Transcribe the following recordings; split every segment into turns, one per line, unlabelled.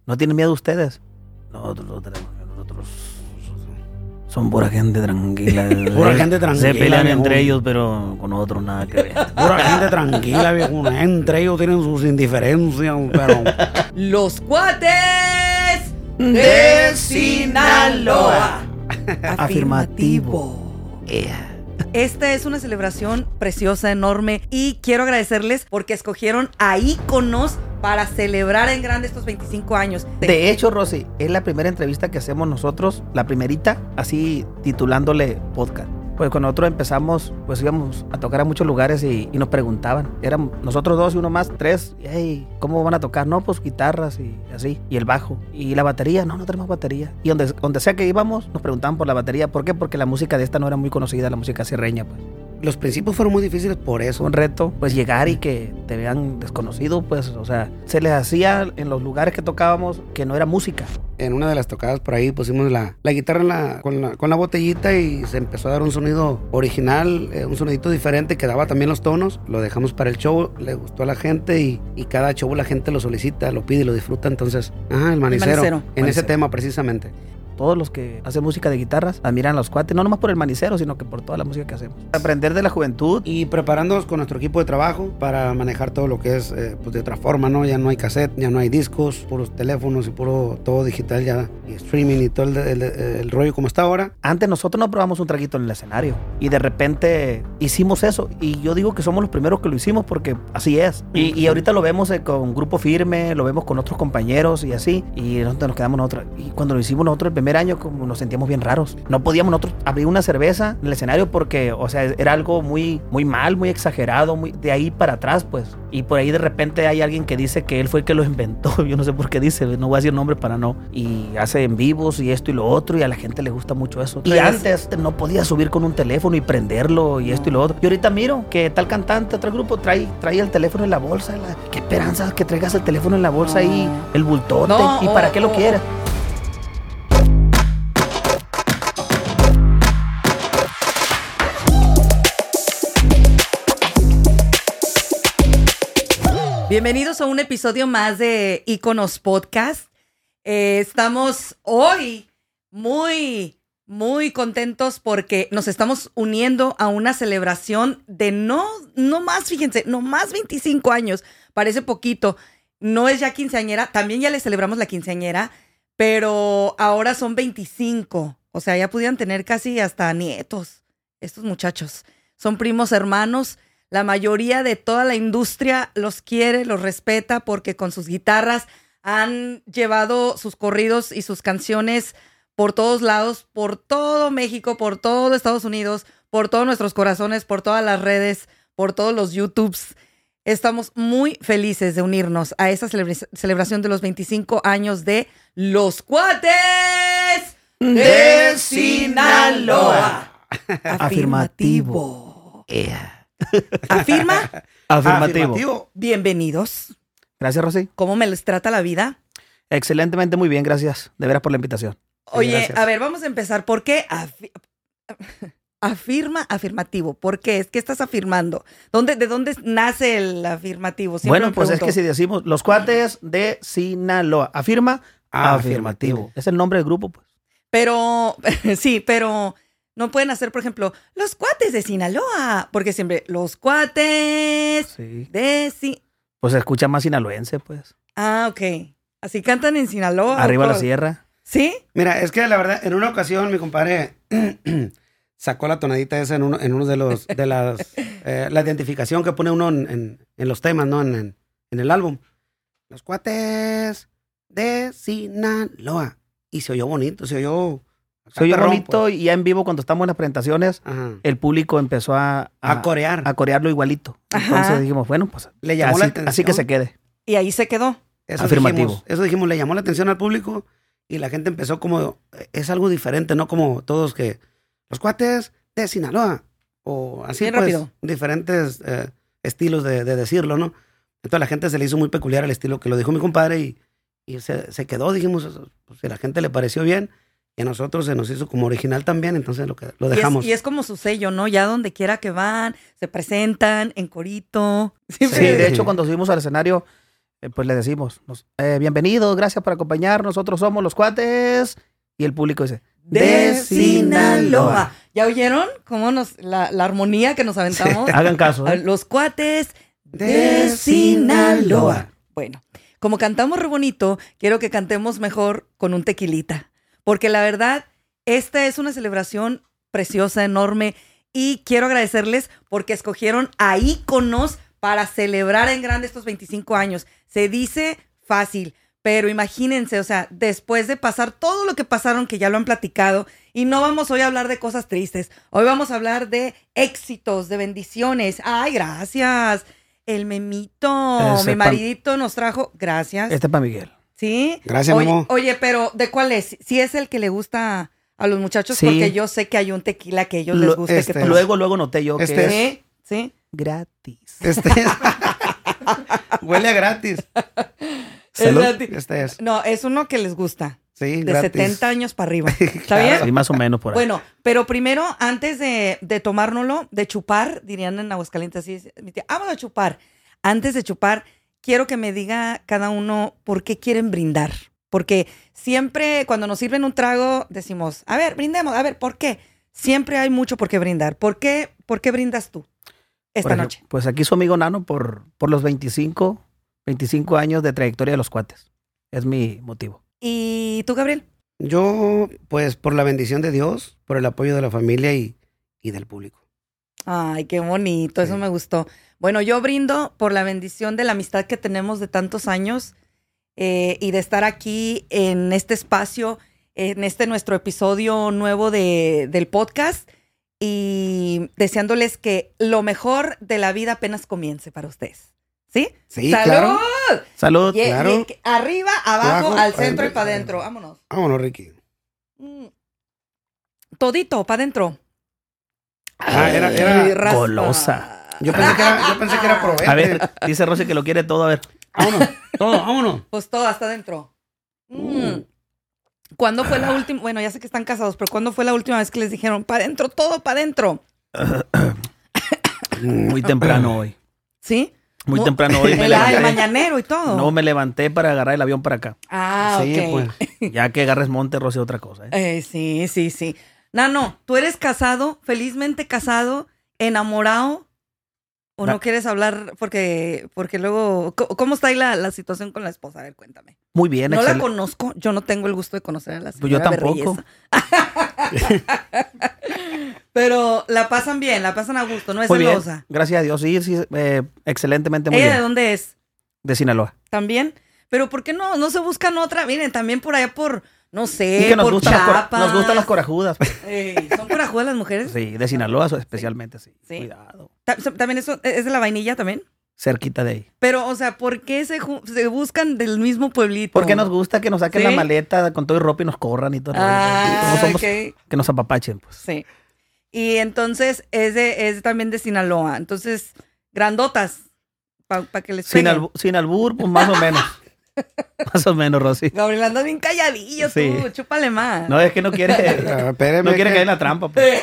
¿No tienen miedo ustedes? Nosotros son pura gente tranquila.
Pura gente tranquila.
Se pelean
viejo.
entre ellos, pero con nosotros nada que ver.
Pura gente tranquila, viejo. Entre ellos tienen sus indiferencias, pero...
Los Cuates de Sinaloa.
Afirmativo.
Esta es una celebración preciosa, enorme, y quiero agradecerles porque escogieron a íconos para celebrar en grande estos 25 años.
De hecho, Rosy, es la primera entrevista que hacemos nosotros, la primerita, así titulándole podcast. Pues cuando nosotros empezamos, pues íbamos a tocar a muchos lugares y nos preguntaban. Éramos nosotros dos y uno más, tres. Hey, ¿cómo van a tocar? No, pues guitarras y así. Y el bajo. Y la batería, no tenemos batería. Y donde sea que íbamos, nos preguntaban por la batería. ¿Por qué? Porque la música de esta no era muy conocida, la música sierreña, pues.
Los principios fueron muy difíciles por eso.
Un reto, pues llegar y que te vean desconocido, pues, o sea, se les hacía en los lugares que tocábamos que no era música.
En una de las tocadas por ahí pusimos la guitarra con la botellita y se empezó a dar un sonido original, un sonidito diferente que daba también los tonos. Lo dejamos para el show, le gustó a la gente y cada show la gente lo solicita, lo pide y lo disfruta. Entonces, el manicero. En ese tema precisamente.
Todos los que hacen música de guitarras admiran a los Cuates, no nomás por el manicero, sino que por toda la música que hacemos. Aprender de la juventud.
Y preparándonos con nuestro equipo de trabajo para manejar todo lo que es pues de otra forma, ¿no? Ya no hay cassette, ya no hay discos, puros teléfonos y puro todo digital ya, y streaming y todo el rollo como está ahora.
Antes nosotros no probamos un traguito en el escenario y de repente hicimos eso, y yo digo que somos los primeros que lo hicimos porque así es. Y ahorita lo vemos con Grupo Firme, lo vemos con otros compañeros y así, y nosotros nos quedamos nosotros. Y cuando lo hicimos nosotros el primer año, como nos sentíamos bien raros. No podíamos nosotros abrir una cerveza en el escenario porque, o sea, era algo muy, muy mal, muy exagerado, muy de ahí para atrás, pues. Y por ahí de repente hay alguien que dice que él fue el que lo inventó. Yo no sé por qué dice, no voy a decir nombre para no. Y hace en vivos y esto y lo otro, y a la gente le gusta mucho eso. Y antes no podía subir con un teléfono y prenderlo y esto y lo otro. Y ahorita miro que tal cantante, otro grupo, trae el teléfono en la bolsa. Qué esperanza que traigas el teléfono en la bolsa y el bultote. ¿Y para qué lo quieres?
Bienvenidos a un episodio más de Íconos Podcast. Estamos hoy muy contentos porque nos estamos uniendo a una celebración de no más, fíjense, no más 25 años. Parece poquito. No es ya quinceañera, también ya le celebramos la quinceañera, pero ahora son 25. O sea, ya pudieran tener casi hasta nietos estos muchachos. Son primos hermanos. La mayoría de toda la industria los quiere, los respeta, porque con sus guitarras han llevado sus corridos y sus canciones por todos lados, por todo México, por todo Estados Unidos, por todos nuestros corazones, por todas las redes, por todos los YouTubes. Estamos muy felices de unirnos a esta celebración de los 25 años de Los Cuates de Sinaloa.
Afirmativo.
Afirmativo. Bienvenidos.
Gracias, Rosy.
¿Cómo me les trata la vida?
Excelentemente, muy bien, gracias. De veras por la invitación.
Oye,
gracias.
A ver, vamos a empezar. ¿Por qué afirmativo? ¿Por qué? ¿Qué estás afirmando? ¿De dónde nace el afirmativo? Siempre
bueno, pues pregunto. Es que si decimos Los Cuates de Sinaloa, afirmativo. Es el nombre del grupo, pues.
Pero, sí, pero no pueden hacer, por ejemplo, Los Cuates de Sinaloa, porque siempre Los Cuates de
Pues se escucha más sinaloense, pues.
Ah, ok. Así cantan en Sinaloa.
Arriba la sierra.
¿Sí?
Mira, es que la verdad, en una ocasión mi compadre sacó la tonadita esa en uno de los la identificación que pone uno en los temas, ¿no? En el álbum. Los Cuates de Sinaloa. Y se oyó bonito, se oyó
bonito,
pues.
Y ya en vivo cuando estamos en las presentaciones, el público empezó a
corear.
A corearlo igualito. Ajá. Entonces dijimos, bueno, pues
le llamó la atención.
Así que se quede.
Y ahí se quedó.
Afirmativo.
Eso dijimos, le llamó la atención al público y la gente empezó como, es algo diferente, no como todos que, Los Cuates de Sinaloa, o así. Bien pues, rápido. Diferentes estilos de decirlo, ¿no? Entonces a la gente se le hizo muy peculiar el estilo que lo dijo mi compadre y se quedó, dijimos, pues, si a la gente le pareció bien, y a nosotros se nos hizo como original también, entonces lo dejamos.
Y es como su sello, ¿no? Ya donde quiera que van, se presentan en corito.
Sí, de hecho cuando subimos al escenario, pues le decimos, bienvenidos, gracias por acompañarnos, nosotros somos los cuates. Y el público dice,
de Sinaloa. ¿Ya oyeron cómo la armonía que nos aventamos?
Hagan caso.
Los cuates de Sinaloa. Bueno, como cantamos re bonito, quiero que cantemos mejor con un tequilita. Porque la verdad, esta es una celebración preciosa, enorme. Y quiero agradecerles porque escogieron a íconos para celebrar en grande estos 25 años. Se dice fácil, pero imagínense, o sea, después de pasar todo lo que pasaron, que ya lo han platicado, y no vamos hoy a hablar de cosas tristes, hoy vamos a hablar de éxitos, de bendiciones. ¡Ay, gracias! El Memito, mi maridito nos trajo, gracias.
Este es para Miguel.
¿Sí?
Gracias, Memo.
Oye, pero ¿de cuál es? Si es el que le gusta a los muchachos,
sí.
Porque yo sé que hay un tequila que a ellos les gusta.
Luego noté yo que
es... ¿Sí?
Gratis.
Huele a gratis.
¿Es gratis?
Este es.
No, es uno que les gusta.
Sí,
de
gratis.
70 años para arriba. ¿Está bien?
Sí, más o menos por ahí.
Bueno, pero primero, antes de tomárnoslo, de chupar, dirían en Aguascalientes así, mi tía, vamos a chupar. Antes de chupar, quiero que me diga cada uno por qué quieren brindar. Porque siempre cuando nos sirven un trago, decimos, a ver, brindemos, a ver, ¿por qué? Siempre hay mucho por qué brindar. ¿Por qué brindas tú esta noche?
Pues aquí su amigo Nano por los 25 años de trayectoria de los cuates. Es mi motivo.
¿Y tú, Gabriel?
Yo, pues, por la bendición de Dios, por el apoyo de la familia y del público.
Ay, qué bonito, eso me gustó. Bueno, yo brindo por la bendición de la amistad que tenemos de tantos años y de estar aquí en este espacio, en este nuestro episodio nuevo del podcast y deseándoles que lo mejor de la vida apenas comience para ustedes. ¿Sí?
Sí,
¡Salud!
claro.
Salud.
Claro.
Arriba, abajo,
Abajo,
al centro y
adentro.
para adentro. Vámonos.
Vámonos, Ricky.
Todito, para adentro.
Era
golosa.
Yo pensé que era probete.
A ver, dice Rosy que lo quiere todo, a ver.
Vámonos.
Pues todo hasta adentro. ¿Cuándo fue la última? Bueno, ya sé que están casados, pero ¿cuándo fue la última vez que les dijeron para adentro, todo para adentro?
Muy temprano hoy.
¿Sí?
Muy temprano hoy me
El
levanté.
mañanero y todo.
No, me levanté para agarrar el avión para acá.
Ah,
Sí,
ok.
pues.
Ya que agarres monte, Rosy, otra cosa.
Sí. Nano, ¿tú eres casado, felizmente casado, enamorado? ¿O no quieres hablar porque luego... ¿Cómo está ahí la situación con la esposa? A ver, cuéntame.
Muy bien,
No la
excelente.
conozco, yo no tengo el gusto de conocer a la
Pues yo
señora
tampoco.
Berreyesa. Pero la pasan bien, la pasan a gusto, no es
Muy bien,
celosa.
gracias a Dios. Sí, excelentemente muy
¿Ella
bien.
de dónde es?
De Sinaloa.
¿También? Pero ¿por qué no se buscan otra? Miren, también por allá por, no sé,
Y que nos
por
gustan,
Chiapas.
nos gustan las corajudas.
Ey, ¿son corajudas las mujeres?
Sí, de Sinaloa especialmente, sí.
Sí.
Cuidado.
¿También eso es de la vainilla también?
Cerquita de ahí.
Pero, o sea, ¿por qué se buscan del mismo pueblito?
Porque nos gusta que nos saquen
¿Sí?
la maleta con todo y ropa y nos corran y todo.
Ah,
Como somos,
ok.
que nos apapachen, pues.
Sí. Y entonces es también de Sinaloa. Entonces, grandotas, para que les peguen.
Sin albur, pues más o menos. Más o menos, Rosy.
Gabriel, andas bien calladillo
Sí.
tú, chúpale más.
No, es que no quiere,
Espéreme.
no quiere caer en la trampa. Pues.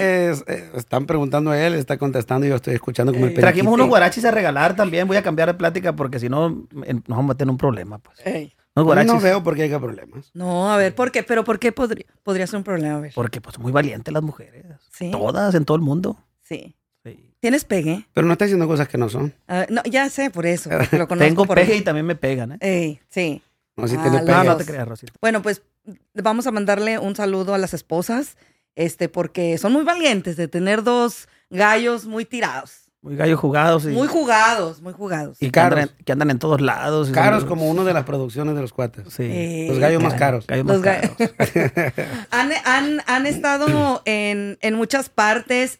Están preguntando a él, está contestando y yo estoy escuchando como el
Ey.
periquito.
Trajimos unos guarachis a regalar también. Voy a cambiar de plática porque si no nos vamos a meter en un problema, pues.
Ey.
Unos guarachis.
No veo por qué haya problemas.
No, a ver, ¿por qué? ¿Pero por qué podría ser un problema? A ver.
Porque pues muy valientes las mujeres.
Sí.
Todas, en todo el mundo.
Sí.
Sí.
¿Tienes pegue?
Pero no está diciendo cosas que no son.
No, ya sé por eso. Porque lo conozco
Tengo
por
peje
ahí.
y también me pegan, ¿eh?
Ey, sí.
No, si
Ah,
tiene
los
No,
pegue.
no te creas, Rosita.
Bueno, pues vamos a mandarle un saludo a las esposas, porque son muy valientes de tener dos gallos muy tirados.
Muy gallos jugados.
Muy jugados, muy jugados.
Y
caros.
que andan en todos lados. y
Caros
son-
como uno de las producciones de los cuates.
Sí.
Los gallos más caros.
Gallos más
Los gallos.
caros.
Han estado en muchas partes.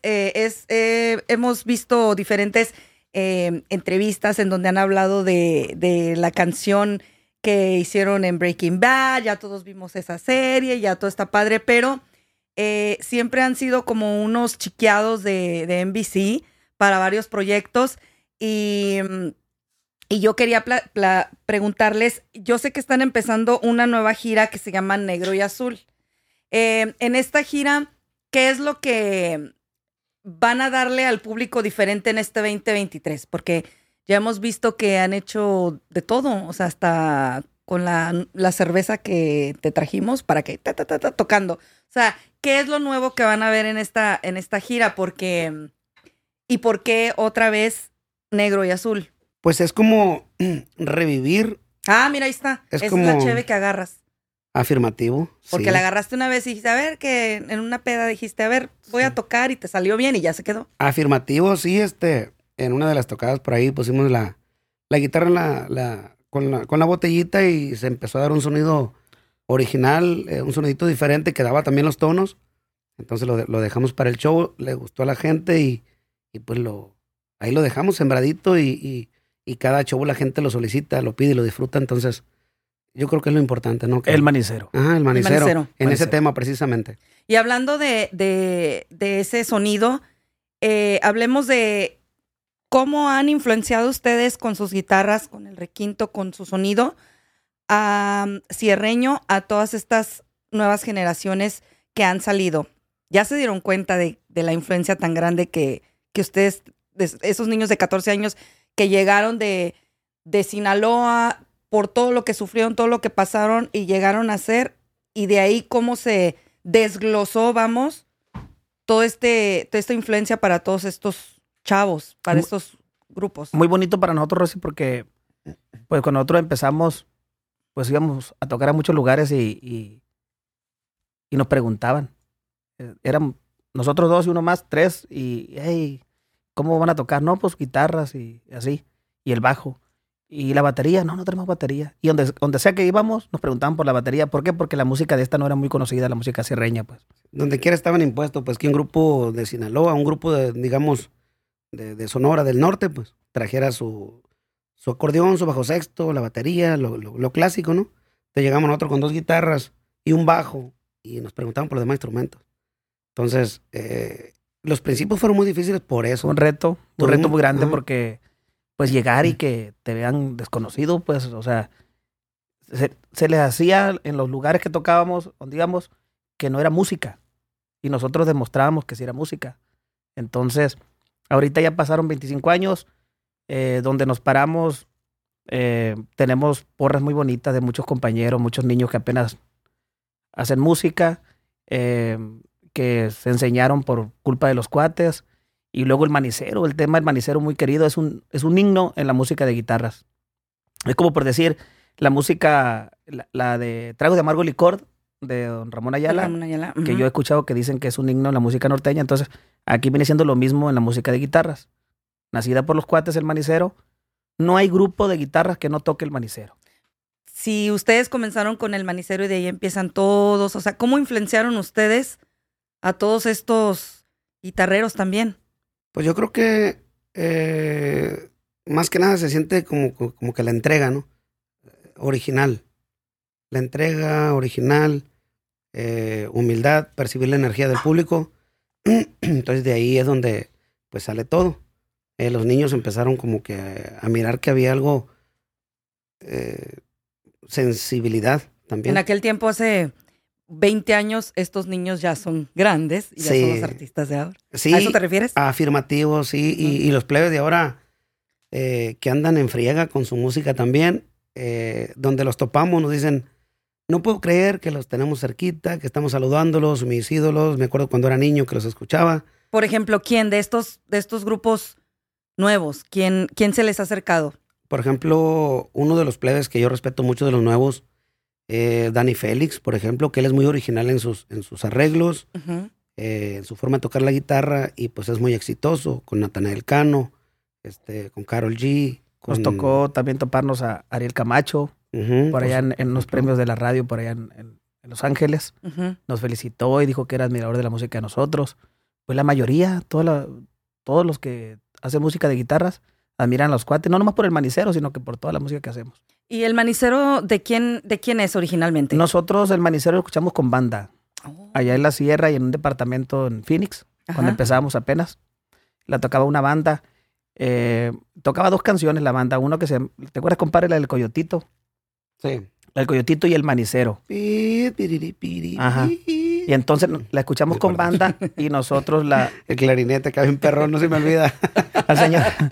Hemos visto diferentes entrevistas en donde han hablado de la canción que hicieron en Breaking Bad. Ya todos vimos esa serie, ya todo está padre, pero siempre han sido como unos chiqueados de NBC para varios proyectos y yo quería preguntarles, yo sé que están empezando una nueva gira que se llama Negro y Azul. En esta gira, ¿qué es lo que van a darle al público diferente en este 2023? Porque ya hemos visto que han hecho de todo, o sea, hasta con la cerveza que te trajimos para que tocando. O sea, ¿qué es lo nuevo que van a ver en esta gira? ¿Y por qué otra vez negro y azul?
Pues es como revivir.
Ah, mira, ahí está. Es
como
la cheve que agarras.
Afirmativo.
Porque la agarraste una vez y dijiste, a ver, que en una peda dijiste, a ver, voy a tocar y te salió bien y ya se quedó.
Afirmativo, sí, en una de las tocadas por ahí pusimos la guitarra con la botellita y se empezó a dar un sonido original, un sonidito diferente que daba también los tonos. Entonces lo dejamos para el show, le gustó a la gente y pues ahí lo dejamos sembradito y cada show la gente lo solicita, lo pide y lo disfruta. Entonces yo creo que es lo importante, ¿no?
El manicero.
Ajá, el manicero. Ese tema precisamente.
Y hablando de ese sonido, hablemos de cómo han influenciado ustedes con sus guitarras, con el requinto, con su sonido, a Cierreño, a todas estas nuevas generaciones que han salido. ¿Ya se dieron cuenta de la influencia tan grande que ustedes, esos niños de 14 años que llegaron de Sinaloa, por todo lo que sufrieron, todo lo que pasaron y llegaron a ser, y de ahí cómo se desglosó, toda esta influencia para todos estos chavos, para estos grupos?
Muy bonito para nosotros, Rosy, porque pues cuando nosotros empezamos, pues íbamos a tocar a muchos lugares y nos preguntaban. Eran nosotros dos y uno más, tres, y hey, ¿cómo van a tocar? No, pues guitarras y así, y el bajo. Y la batería, no tenemos batería. Y donde sea que íbamos, nos preguntaban por la batería. ¿Por qué? Porque la música de esta no era muy conocida, la música cierreña, pues.
Donde quiera estaban impuestos, pues que un grupo de Sinaloa, un grupo de, digamos, de Sonora del Norte, pues, trajera su acordeón, su bajo sexto, la batería, lo clásico, ¿no? Entonces llegamos nosotros con 2 guitarras y un bajo y nos preguntaban por los demás instrumentos. Entonces, los principios fueron muy difíciles por eso.
Un reto muy grande porque pues llegar y que te vean desconocido, pues, o sea, se les hacía en los lugares que tocábamos, donde íbamos, que no era música. Y nosotros demostrábamos que sí era música. Entonces, ahorita ya pasaron 25 años, donde nos paramos, tenemos porras muy bonitas de muchos compañeros, muchos niños que apenas hacen música, que se enseñaron por culpa de los cuates. Y luego el manicero, el tema del manicero muy querido, es un himno en la música de guitarras. Es como por decir, la música, la de Trago de Amargo Licor, de don Ramón Ayala, que yo he escuchado que dicen que es un himno en la música norteña. Entonces, aquí viene siendo lo mismo en la música de guitarras. Nacida por los cuates, el manicero. No hay grupo de guitarras que no toque el manicero.
Si ustedes comenzaron con el manicero y de ahí empiezan todos, o sea, ¿cómo influenciaron ustedes a todos estos guitarreros también?
Pues yo creo que más que nada se siente como que la entrega, ¿no? Original. La entrega original, humildad, percibir la energía del público. Entonces de ahí es donde pues sale todo. Los niños empezaron como que a mirar que había algo, sensibilidad también.
En aquel tiempo, hace 20 años, estos niños ya son grandes y ya son los artistas de ahora.
Sí,
¿a eso te refieres?
Afirmativo, sí. Y los plebes de ahora que andan en friega con su música también, donde los topamos nos dicen, no puedo creer que los tenemos cerquita, que estamos saludándolos, mis ídolos. Me acuerdo cuando era niño que los escuchaba.
Por ejemplo, ¿quién de estos grupos nuevos? ¿Quién se les ha acercado?
Por ejemplo, uno de los plebes que yo respeto mucho de los nuevos, Dani Félix, por ejemplo, que él es muy original en sus arreglos, en su forma de tocar la guitarra, y pues es muy exitoso, con Natanael Cano, con Karol G.
Nos tocó también toparnos a Ariel Camacho, por allá en los premios de la radio, por allá en Los Ángeles. Nos felicitó y dijo que era admirador de la música de nosotros. Pues la mayoría, todos los que hacen música de guitarras, admiran a los cuates, no nomás por el manicero, sino que por toda la música que hacemos.
¿Y el manicero de quién es originalmente?
Nosotros el manicero lo escuchamos con banda. Allá en la sierra y en un departamento en Phoenix, cuando empezábamos apenas. La tocaba una banda. Tocaba 2 canciones la banda. Uno que ¿te acuerdas, compadre, la del Coyotito?
Sí.
La del Coyotito y el manicero. Ajá. Y entonces la escuchamos con banda y nosotros
El clarinete, que hay un perro, no se me olvida.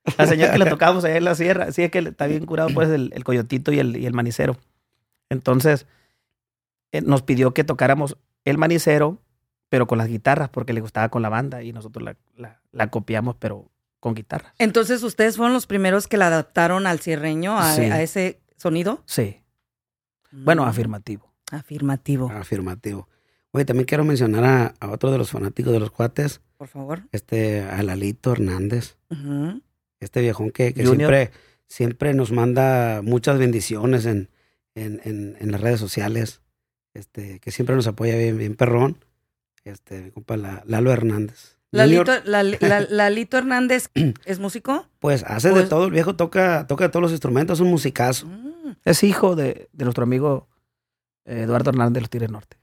Al señor que le tocábamos allá en la sierra. Sí, es que está bien curado, pues, el coyotito y el manicero. Entonces, nos pidió que tocáramos el manicero, pero con las guitarras, porque le gustaba con la banda. Y nosotros la copiamos, pero con guitarras.
Entonces, ¿ustedes fueron los primeros que la adaptaron al cierreño,
Sí.
a ese sonido?
Sí. Bueno, afirmativo.
Afirmativo.
Afirmativo. Oye, también quiero mencionar a otro de los fanáticos de los cuates,
Por favor.
a Lalito Hernández.
Ujú.
Este viejón que
Junior.
siempre nos manda muchas bendiciones en las redes sociales. Que siempre nos apoya bien perrón. Mi compa Lalo Hernández.
Lalito,
Junior,
Lalito Hernández, ¿es músico?
pues hace de todo, el viejo toca todos los instrumentos, es un musicazo.
Es hijo de nuestro amigo Eduardo Hernández de los Tigres Norte.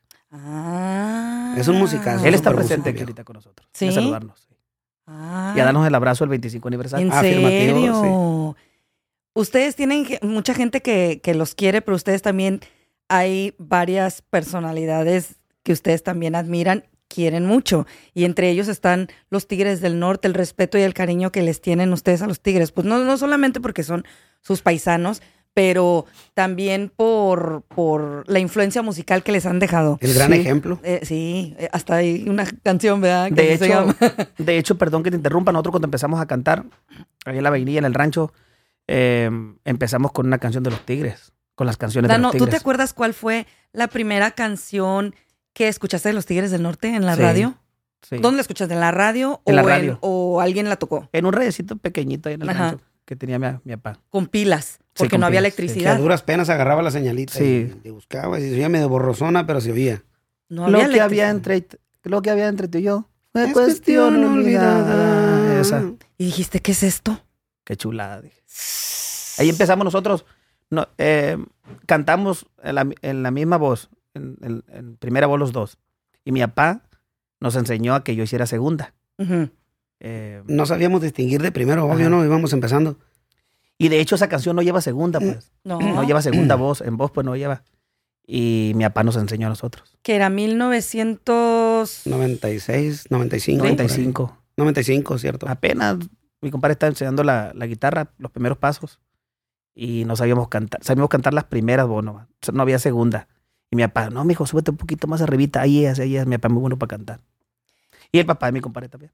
Ah.
Es un musicazo.
Él está
súper
presente
músico,
aquí ahorita con nosotros.
¿Sí?
A saludarnos. Sí.
Ah.
Y a darnos el abrazo del 25 aniversario.
¿En
Afirmativo,
serio? Ustedes tienen mucha gente que los quiere, pero ustedes también hay varias personalidades que ustedes también admiran, quieren mucho. Y entre ellos están los Tigres del Norte, el respeto y el cariño que les tienen ustedes a los Tigres. Pues no solamente porque son sus paisanos, pero también por la influencia musical que les han dejado.
El gran
Sí.
ejemplo.
Sí, hasta hay una canción, ¿verdad? Que
De
así se
hecho,
llama.
perdón que te interrumpa, nosotros cuando empezamos a cantar, ahí en la vainilla, en el rancho, empezamos con una canción de los Tigres, con las canciones de
Dano,
los
¿tú
Tigres.
te acuerdas cuál fue la primera canción que escuchaste de los Tigres del Norte en la
Sí,
radio?
Sí.
¿Dónde la escuchaste? ¿En la radio?
En la radio.
¿O alguien la tocó?
En un radiocito pequeñito ahí en el
Ajá.
rancho que tenía mi papá.
Con pilas, porque
con
no había
pilas, sí.
Que a
electricidad.
duras penas agarraba la señalita
Sí.
y buscaba. Y se oía medio borrosona, pero se oía.
No había
Lo que había entre tú y yo fue cuestión olvidada. Esa.
Y dijiste, ¿qué es esto?
Qué chulada. Dije. Ahí empezamos nosotros. No, cantamos en la misma voz, en primera voz los dos. Y mi papá nos enseñó a que yo hiciera segunda.
Ujú.
No sabíamos distinguir de primero, obvio,
Ajá.
¿no? Íbamos empezando.
Y de hecho esa canción no lleva segunda, pues.
No,
No lleva segunda voz. En voz, pues no lleva. Y mi papá nos enseñó a nosotros.
que era 1900...
96, 95. por ahí.
95.
95, ¿cierto?
Apenas mi compadre estaba enseñando la guitarra, los primeros pasos. Y no sabíamos cantar. Sabíamos cantar las primeras, bueno, no había segunda. Y mi papá, no, mijo, súbete un poquito más arribita. Ahí es. Mi papá es muy bueno para cantar. Y el papá de mi compadre también.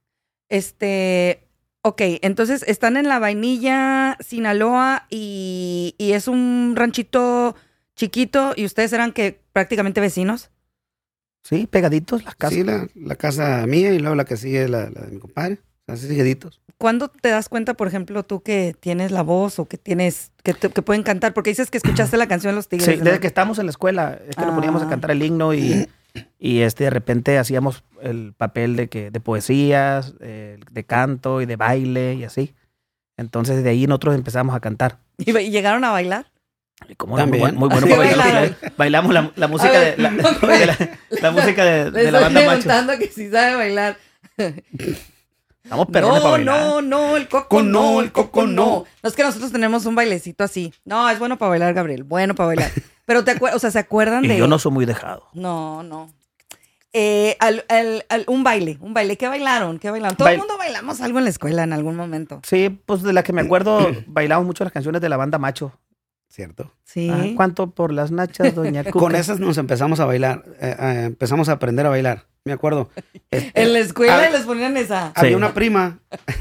Ok, entonces están en La Vainilla, Sinaloa, y es un ranchito chiquito, y ustedes eran que prácticamente vecinos.
Sí, pegaditos las casas.
Sí, la casa mía y luego la que sigue la de mi compadre. Así seguiditos.
¿Cuándo te das cuenta, por ejemplo, tú que tienes la voz o que tienes que pueden cantar? Porque dices que escuchaste la canción Los Tigres.
Sí,
del
desde
Norte.
que estábamos en la escuela, es que nos poníamos a cantar el himno y de repente hacíamos el papel de poesías, de canto y de baile y así. Entonces de ahí nosotros empezamos a cantar.
¿Y llegaron a bailar?
Y como no,
También.
muy bueno
Sí,
para bailar.
bailaron.
Bailamos la música
A ver,
de la música de la
Les
banda
estoy
macho.
preguntando que si sabe bailar.
Estamos perrones para bailar.
No, el coco no, el coco no. No es que nosotros tenemos un bailecito así. No, es bueno para bailar, Gabriel, bueno para bailar. Pero o sea, ¿se acuerdan
Y
de...?
yo no soy muy dejado.
No. Un baile. ¿Qué bailaron? Todo el mundo bailamos algo en la escuela en algún momento.
Sí, pues de la que me acuerdo, bailamos mucho las canciones de la banda macho.
¿Cierto?
Sí.
Ah, ¿cuánto por las nachas, doña Cuca?
Con esas nos empezamos a bailar. Empezamos a aprender a bailar. Me acuerdo.
En la escuela
hab-
les ponían esa.
Había
Sí.
una prima.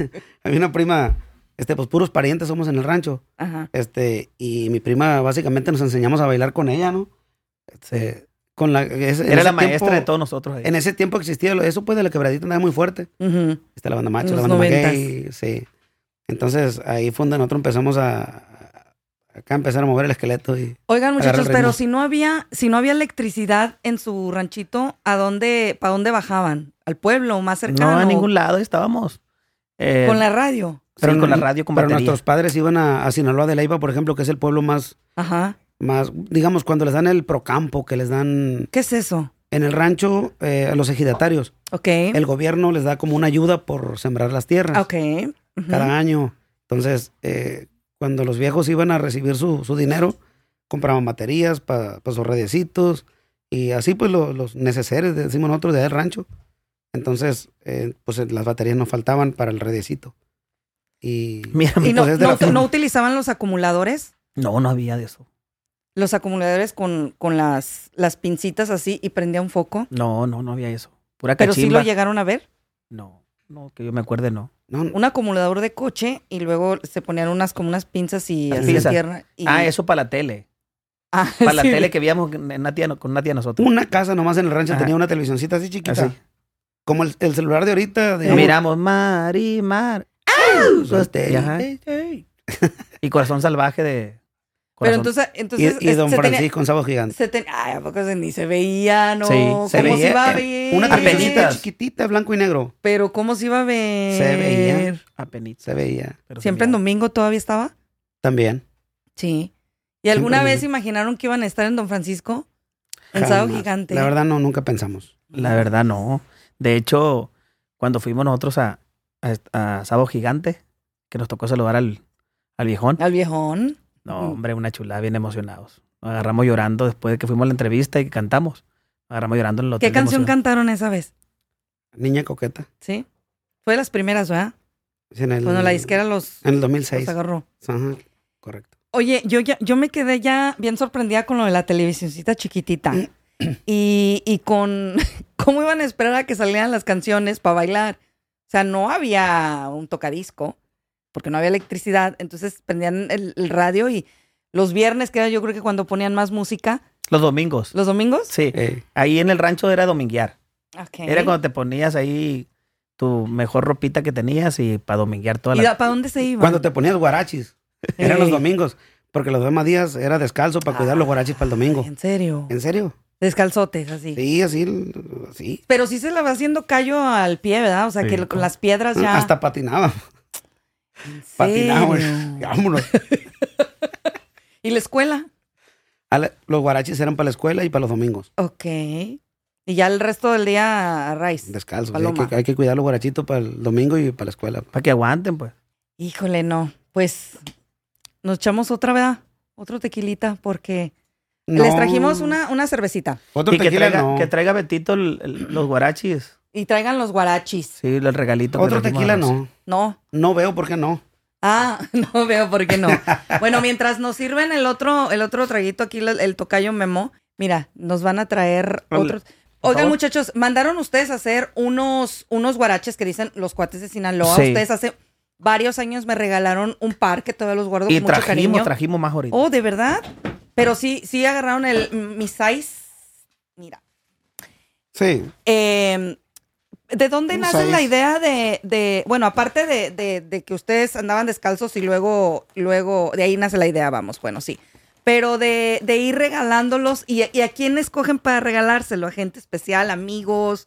Pues puros parientes somos en el rancho.
Ajá.
Y mi prima básicamente nos enseñamos a bailar con ella, ¿no? En
Era
ese
la maestra
tiempo-
de todos nosotros. Ahí.
En ese tiempo existía eso, pues de la quebradita andaba muy fuerte.
Ujú.
La banda macho,
En
la
los
banda
90s.
maguey, sí. Entonces ahí fue donde nosotros empezamos a empezar a mover el esqueleto y
Oigan,
agarrar
muchachos,
el
pero
ritmo.
si no había electricidad en su ranchito, ¿para dónde bajaban? ¿Al pueblo más cercano?
No, a ningún lado estábamos.
¿Con la radio?
Sí, con la radio, con
pero
batería.
nuestros padres iban a Sinaloa de Leiva, por ejemplo, que es el pueblo más, digamos, cuando les dan el procampo, que les dan
¿Qué es eso?
en el rancho a los ejidatarios.
Ok.
El gobierno les da como una ayuda por sembrar las tierras
Ok. Ujú.
cada año. Entonces, cuando los viejos iban a recibir su dinero, compraban baterías para sus radiecitos y así pues los neceseres, decimos nosotros, de ahí del rancho. Entonces, pues las baterías nos faltaban para el radiecito. Y,
Mira,
¿Y
pues
no utilizaban los acumuladores?
no había de eso.
Los acumuladores con las pincitas así y prendía un foco.
No había eso. Pura
¿Pero
cachimba.
sí lo llegaron a ver?
No, que yo me acuerde, no.
Un acumulador de coche y luego se ponían como unas pinzas y
Las
hacían
pinzas.
tierra.
Eso para la tele.
Ah,
Para la
sí.
tele que veíamos con una tía nosotros.
Una casa nomás en el rancho
Ajá.
tenía una televisioncita así chiquita.
Así.
Como el celular de ahorita. digamos.
Miramos Mar. Ajá. Y Corazón Salvaje de...
Pero
Corazón.
entonces
Y Don Francisco, un sábado gigante.
Ay, ¿a poco ni se veía, no?
Sí, se
¿Cómo
veía,
se iba a ver?
Una televisioncita
Apenitas.
chiquitita, blanco y negro.
Pero ¿cómo se iba a ver?
Se veía.
Apenitas.
Se veía.
Pero
¿Siempre en
se veía.
domingo todavía estaba?
También.
Sí. ¿Y alguna
Siempre
vez
en
imaginaron que iban a estar en Don Francisco? En Sábado
Jamás.
Gigante.
La verdad, no, nunca pensamos.
La verdad, no. De hecho, cuando fuimos nosotros a Sábado Gigante, que nos tocó saludar al viejón.
Al viejón.
No, hombre, una chulada, bien emocionados. Nos agarramos llorando después de que fuimos a la entrevista y que cantamos. Nos agarramos llorando en el hotel.
¿Qué
de
canción
emoción.
cantaron esa vez?
Niña coqueta.
¿Sí? Fue de las primeras, ¿verdad?
Sí, en el,
Cuando la disquera los
En el 2006.
agarró.
Ajá, correcto.
Oye, yo me quedé ya bien sorprendida con lo de la televisioncita chiquitita. y con cómo iban a esperar a que salieran las canciones para bailar. O sea, no había un tocadisco, porque no había electricidad. Entonces prendían el radio y los viernes, que era yo creo que cuando ponían más música.
Los domingos.
¿Los domingos?
Sí. Ahí en el rancho era dominguear.
Ok.
Era cuando te ponías ahí tu mejor ropita que tenías y para dominguear toda
¿Y
la...
para dónde se iban?
Cuando te ponías guarachis. Eran los
Ey.
domingos. Porque los demás días era descalzo para cuidar los guarachis para el domingo.
¿En serio?
¿En serio?
Descalzotes, así.
Sí, así.
Pero sí se la va haciendo callo al pie, ¿verdad? O sea,
Sí,
que con las piedras ya...
Hasta patinaba.
¿En
Patinaba.
serio?
Vámonos.
¿Y la escuela?
Los guarachis eran para la escuela y para los domingos.
Ok. Y ya el resto del día a raíz.
Descalzo.
Paloma.
Hay que cuidar los guarachitos para el domingo y para la escuela.
Para que aguanten, pues.
Híjole, no. Pues nos echamos otra, ¿verdad? Otro tequilita porque
No.
les trajimos una cervecita.
Otro
Y que
tequila
traiga,
no.
que traiga Betito los guarachis.
Y traigan los guarachis.
Sí, el regalito. que
Otro
trajimos
tequila
a Rosy.
no.
No.
No veo por qué no.
Ah, no veo por qué no. Bueno, mientras nos sirven el otro traguito aquí, el tocayo Memo, mira, nos van a traer otros. Oigan,
favor.
muchachos, mandaron ustedes a hacer unos guaraches que dicen los cuates de Sinaloa.
Sí.
Ustedes hace varios años me regalaron un par que todavía los guardo
Y
con mucho cariño.
trajimos más ahorita.
Oh, ¿de verdad? Pero sí agarraron mi size. Mira.
Sí.
¿De dónde
Un
nace
size.
la idea de bueno, aparte de que ustedes andaban descalzos y luego de ahí nace la idea, vamos, bueno, sí. Pero de ir regalándolos y a quién escogen para regalárselo, a gente especial, amigos,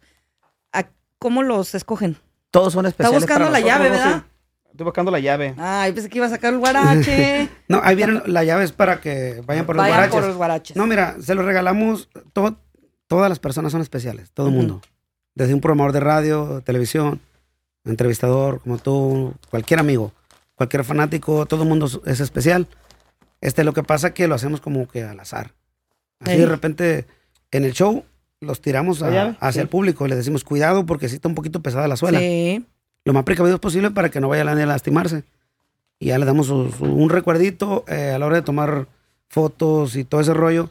¿cómo los escogen?
Todos son
Está
especiales.
buscando
para
la
nosotros,
llave,
Rosy.
¿verdad?
Estoy buscando la llave.
Ay, pensé que iba a sacar el guarache.
No, ahí vienen las llaves para que vayan por los
Vayan
guaraches.
por los guaraches.
No, mira, se los regalamos. Todas las personas son especiales, todo el mundo. Desde un programador de radio, televisión, entrevistador, como tú, cualquier amigo, cualquier fanático, todo el mundo es especial. Lo que pasa es que lo hacemos como que al azar. Así
Ey.
de repente, en el show, los tiramos
¿La llave?
hacia
Sí.
el público y les decimos, cuidado porque sí está un poquito pesada la suela.
Sí.
Lo más precavidos posible para que no vaya a lastimarse. Y ya le damos un recuerdito a la hora de tomar fotos y todo ese rollo.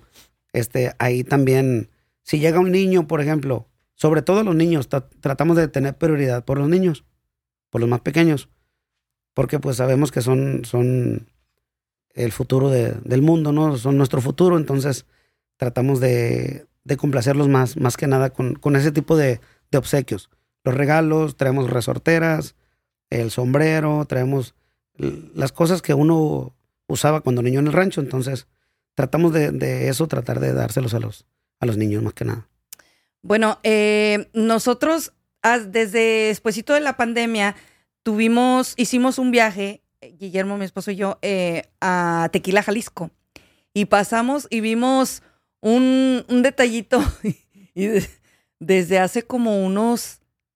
Ahí también, si llega un niño, por ejemplo, sobre todo los niños, tratamos de tener prioridad por los niños, por los más pequeños, porque pues sabemos que son el futuro del mundo, ¿no? Son nuestro futuro, entonces tratamos de complacerlos más que nada con ese tipo de obsequios. Los regalos, traemos resorteras, el sombrero, traemos las cosas que uno usaba cuando niño en el rancho, entonces tratamos de eso, tratar de dárselos a los niños más que nada.
Bueno, nosotros desde despuesito de la pandemia hicimos un viaje, Guillermo, mi esposo y yo, a Tequila, Jalisco. Y pasamos y vimos un detallito y desde hace como unos,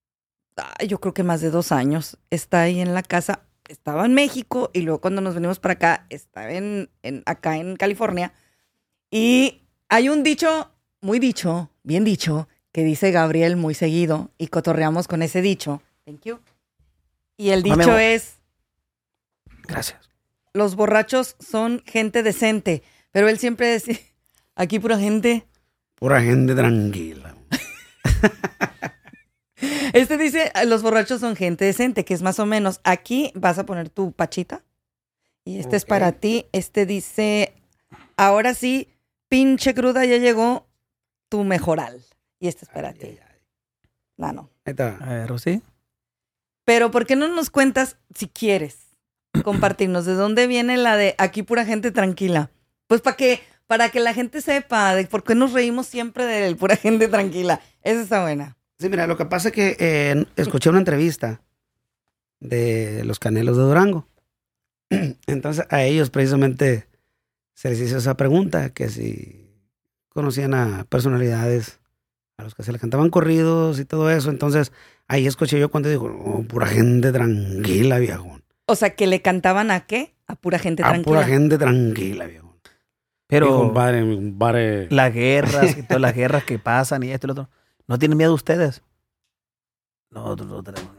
yo creo que más de 2 años, está ahí en la casa. Estaba en México y luego cuando nos venimos para acá, estaba acá en California. Y hay un dicho, bien dicho, que dice Gabriel muy seguido y cotorreamos con ese dicho. Thank you. Y el dicho
Memo.
es,
Gracias.
Los borrachos son gente decente, pero él siempre decía, aquí pura gente.
Pura gente tranquila.
Este dice, los borrachos son gente decente, que es más o menos, aquí vas a poner tu pachita y este es para ti. Este dice, ahora sí, pinche cruda, ya llegó tu mejoral. Y este es para ti. No.
Ahí está.
A ver, Rosy.
Pero ¿por qué no nos cuentas, si quieres, compartirnos de dónde viene la de aquí pura gente tranquila? Pues para que la gente sepa de por qué nos reímos siempre de pura gente tranquila. Esa está buena.
Sí, mira, lo que pasa es que escuché una entrevista de los Canelos de Durango. Entonces a ellos precisamente se les hizo esa pregunta, que si conocían a personalidades a los que se les cantaban corridos y todo eso. Entonces ahí escuché yo cuando digo, oh, pura gente tranquila, viejón.
O sea, ¿que le cantaban a qué? A pura gente tranquila.
A pura gente tranquila, viejón.
Pero
mi compadre.
Las guerras y todas las guerras que pasan y esto y lo otro. ¿No tienen miedo ustedes? Nosotros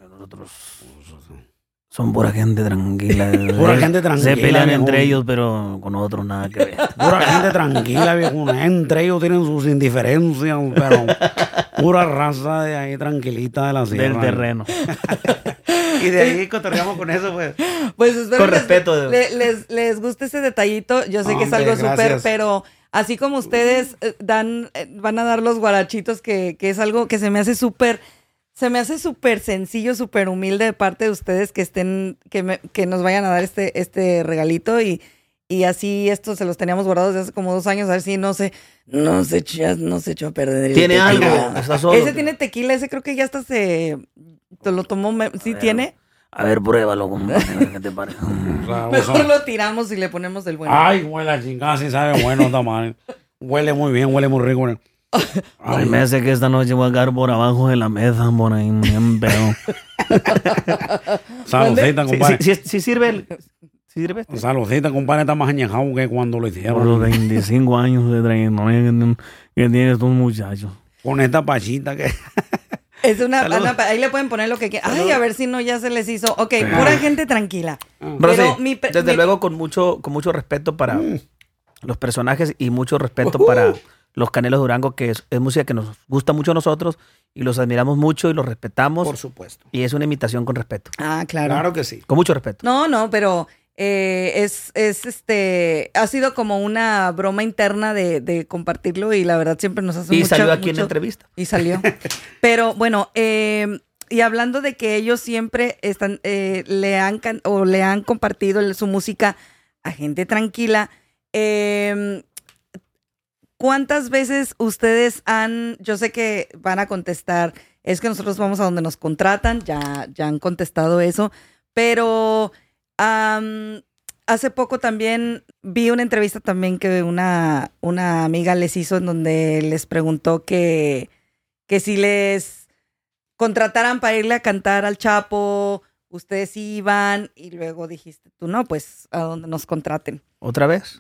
son pura gente tranquila.
Pura gente tranquila.
Se pelean
viejón.
entre ellos, pero con nosotros nada que ver.
Pura gente tranquila, viejo. Entre ellos tienen sus indiferencias, pero pura raza de ahí tranquilita de la sierra.
Del terreno.
Y de ahí cotorreamos con eso, pues.
Pues espero
Con respeto.
les guste ese detallito. Yo sé que es algo súper, pero así como ustedes van a dar los guarachitos, que es algo que se me hace súper sencillo, súper humilde de parte de ustedes que nos vayan a dar este regalito y así esto se los teníamos guardados desde hace como 2 años, a ver si no se echó a perder.
¿Tiene algo? ¿Está solo?
Ese tiene tequila, ese creo que ya hasta te lo tomó, ¿sí tiene?
A ver, pruébalo, compadre, ¿qué te parece?
Mejor lo tiramos y le ponemos del bueno.
Ay, huele a chingada, sí sabe bueno, está mal. Huele muy bien, huele muy rico.
Ay, me hace que esta noche voy a caer por abajo de la mesa, por ahí, bien pedo.
Saludcita, compadre.
Sí sirve ¿Sí sirve este?
Saludcita, compadre, está más añejado que cuando lo hicieron.
Por los 25 años de trayectoria que tienen estos muchachos.
Con esta pachita que...
Es ahí le pueden poner lo que quieran. Ay, a ver si no ya se les hizo. Ok, pura gente tranquila.
Pero sí, desde luego con mucho respeto para los personajes y mucho respeto para los Canelos de Durango, que es música que nos gusta mucho a nosotros y los admiramos mucho y los respetamos.
Por supuesto.
Y es una imitación con respeto.
Ah, claro.
Claro que sí.
Con mucho respeto.
No, pero ha sido como una broma interna de compartirlo y la verdad siempre nos hace
Y salió aquí en la entrevista.
Y salió. Pero bueno, y hablando de que ellos siempre le han compartido su música a gente tranquila, ¿cuántas veces ustedes yo sé que van a contestar, es que nosotros vamos a donde nos contratan, ya han contestado eso, pero hace poco también vi una entrevista también que una amiga les hizo en donde les preguntó que si les contrataran para irle a cantar al Chapo, ustedes iban y luego dijiste tú, no, pues a donde nos contraten.
¿Otra vez?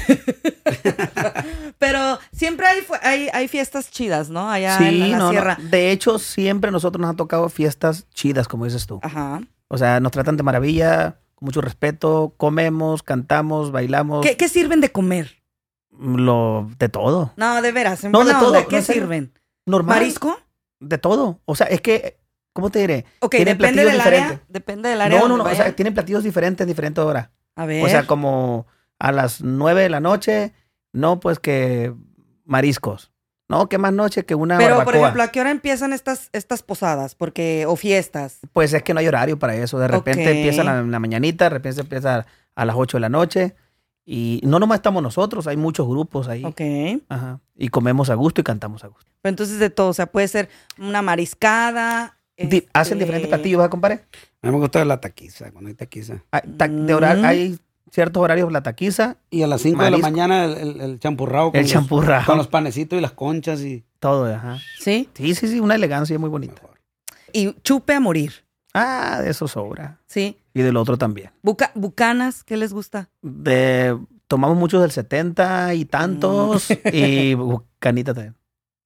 Pero siempre hay fiestas chidas, ¿no? Allá
sí,
en la sierra.
No. De hecho, siempre a nosotros nos han tocado fiestas chidas, como dices tú.
Ajá.
O sea, nos tratan de maravilla, con mucho respeto, comemos, cantamos, bailamos.
¿Qué sirven de comer?
De todo.
No, de veras.
No, de todo.
¿Qué sirven?
Normal.
¿Marisco?
De todo. O sea, es que, ¿cómo te diré?
Ok,
tienen
depende del
diferentes.
área. Depende del área.
No. O sea, tienen platillos diferentes, diferentes horas.
A ver.
O sea, como a las 9 de la noche, no, pues que mariscos. No, que más noche que una
Pero,
barbacoa.
por ejemplo, ¿a qué hora empiezan estas posadas? O fiestas.
Pues es que no hay horario para eso. De repente empieza la mañanita, de repente empieza a las 8 de la noche. Y no nomás estamos nosotros, hay muchos grupos ahí.
Ok.
Ajá. Y comemos a gusto y cantamos a gusto.
Pero entonces de todo, o sea, puede ser una mariscada.
¿Hacen diferentes platillos, ¿verdad, compadre?
A mí me gusta la taquiza, cuando hay taquiza.
Hay ciertos horarios la taquiza.
Y a las 5 de la mañana el champurrado. Con los panecitos y las conchas y...
Todo, ajá.
¿Sí?
Sí, una elegancia muy bonita.
Mejor.
Y chupe a morir.
Ah, de eso sobra.
Sí.
Y del otro también.
Bucanas, ¿qué les gusta?
Tomamos muchos del 70 y tantos. Y bucanita también.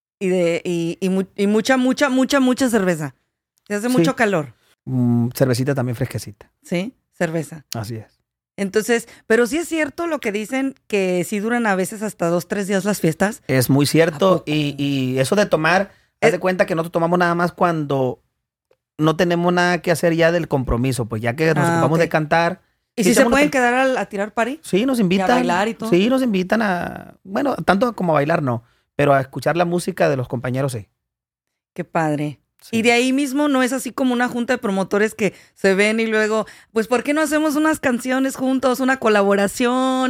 Y mucha cerveza. Se hace mucho calor.
Cervecita también fresquecita.
Sí, cerveza.
Así es.
Entonces, pero sí es cierto lo que dicen, que sí duran a veces hasta 2, 3 días las fiestas.
Es muy cierto. Y eso de tomar, haz de cuenta que nosotros tomamos nada más cuando no tenemos nada que hacer ya del compromiso. Pues ya que nos ocupamos de cantar.
¿Y si se pueden quedar a tirar party?
Sí, nos invitan.
¿Y a bailar y todo?
Sí, nos invitan a... Bueno, tanto como a bailar no, pero a escuchar la música de los compañeros sí.
Qué padre.
Sí.
Y de ahí mismo no es así como una junta de promotores que se ven y luego, pues, ¿por qué no hacemos unas canciones juntos, una colaboración?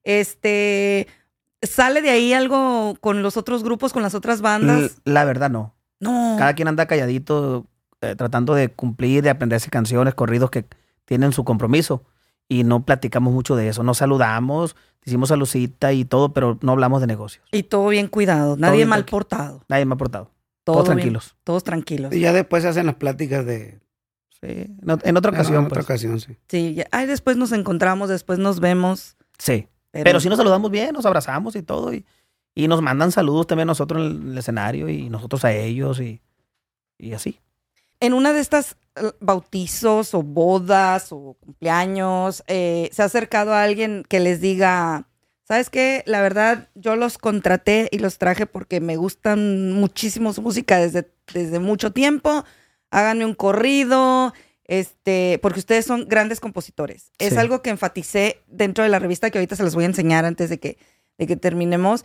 ¿Sale de ahí algo con los otros grupos, con las otras bandas?
La verdad no.
No.
Cada quien anda calladito tratando de cumplir, de aprenderse canciones, corridos que tienen su compromiso. Y no platicamos mucho de eso. Nos saludamos, hicimos saludcita y todo, pero no hablamos de negocios.
Y todo bien cuidado, nadie mal portado.
Nadie me ha portado.
Todo
todos
bien,
tranquilos.
Todos tranquilos.
Y ya después se hacen las pláticas de...
Sí, en otra ocasión.
En otra ocasión, sí.
Sí, ahí después nos encontramos, después nos vemos.
Sí, pero sí nos saludamos bien, nos abrazamos y todo. Y nos mandan saludos también nosotros en el escenario y nosotros a ellos y así.
En una de estas bautizos o bodas o cumpleaños, ¿se ha acercado a alguien que les diga, ¿sabes qué? La verdad, yo los contraté y los traje porque me gustan muchísimo su música desde mucho tiempo. Háganme un corrido, porque ustedes son grandes compositores. Sí. Es algo que enfaticé dentro de la revista que ahorita se los voy a enseñar antes de que terminemos.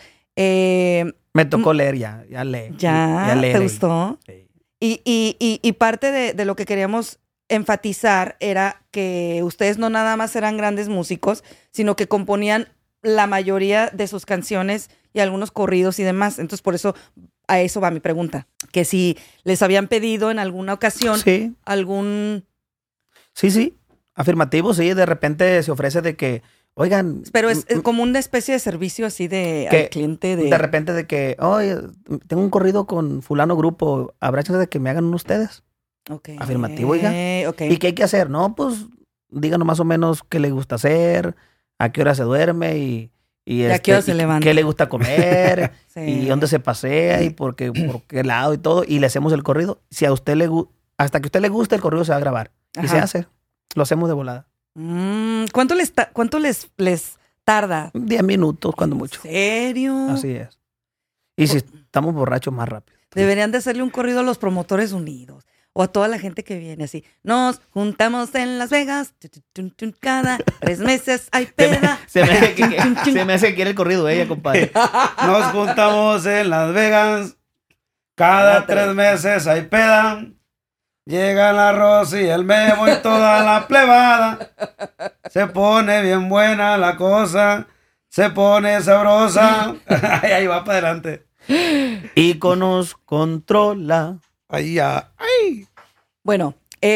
Me tocó leer ya leí.
¿Ya
leí.
¿Te gustó?
Sí.
Y parte de lo que queríamos enfatizar era que ustedes no nada más eran grandes músicos, sino que componían la mayoría de sus canciones y algunos corridos y demás. Entonces, por eso, a eso va mi pregunta. Que si les habían pedido en alguna ocasión algún...
Sí, afirmativo, sí. De repente se ofrece de que, oigan...
Pero es como una especie de servicio así al cliente de...
De repente de que, oye, tengo un corrido con fulano grupo, ¿habrá chance de que me hagan uno ustedes?
Okay.
Afirmativo, oiga.
Okay.
¿Y qué hay que hacer? No, pues, díganos más o menos qué le gusta hacer, a qué hora se duerme y
a qué hora se levanta.
Qué le gusta comer
sí.
Y dónde se pasea y por qué lado y todo. Y le hacemos el corrido. Si a usted hasta que a usted le guste, el corrido se va a grabar. Ajá. Y se hace. Lo hacemos de volada.
¿Cuánto les tarda?
10 minutos, cuando mucho.
¿En serio?
Así es. Y si estamos borrachos, más rápido.
Deberían de hacerle un corrido a los Promotores Unidos. O a toda la gente que viene así. Nos juntamos en Las Vegas. Cada 3 meses hay peda.
Se me hace que quiere el corrido ella, compadre.
Nos juntamos en Las Vegas. Cada 3 meses hay peda. Llega la Rosy, el Memo y toda la plebada. Se pone bien buena la cosa. Se pone sabrosa. Ahí va para adelante.
Íconos controla.
Ahí ya. ¡Ay!
Bueno,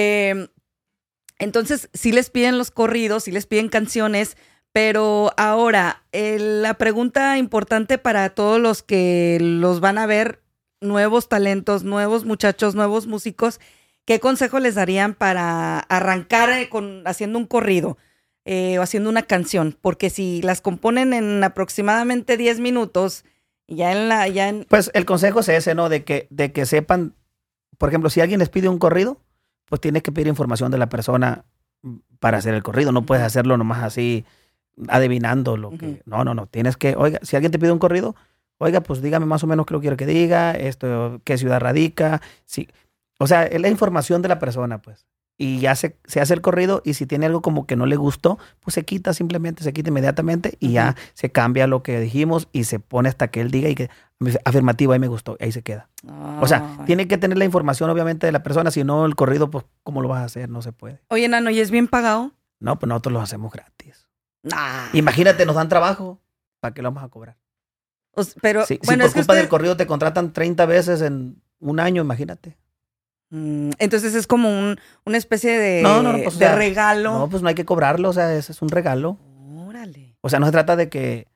entonces sí les piden los corridos, sí les piden canciones, pero ahora la pregunta importante para todos los que los van a ver, nuevos talentos, nuevos muchachos, nuevos músicos, ¿qué consejo les darían para arrancar haciendo un corrido o haciendo una canción? Porque si las componen en aproximadamente 10 minutos, Pues
el consejo es ese, ¿no? De que sepan. Por ejemplo, si alguien les pide un corrido, pues tienes que pedir información de la persona para hacer el corrido. No puedes hacerlo nomás así, adivinando lo que... No. Tienes que... Oiga, si alguien te pide un corrido, oiga, pues dígame más o menos qué lo quiero que diga, qué ciudad radica. Sí. O sea, es la información de la persona, pues. Y ya se hace el corrido y si tiene algo como que no le gustó, pues se quita inmediatamente y ya se cambia lo que dijimos y se pone hasta que él diga y que afirmativo, ahí me gustó, ahí se queda. O sea, tiene que tener la información obviamente de la persona, si no el corrido, pues ¿cómo lo vas a hacer? No se puede.
Oye, Nano, ¿y es bien pagado?
No, pues nosotros lo hacemos gratis. Imagínate, nos dan trabajo, ¿para qué lo vamos a cobrar?
Pero,
si por culpa del corrido te contratan 30 veces en un año, imagínate.
Entonces es como una especie de,
pues,
de regalo.
No, pues no hay que cobrarlo, o sea, es un regalo.
Órale.
O sea, no se trata de que,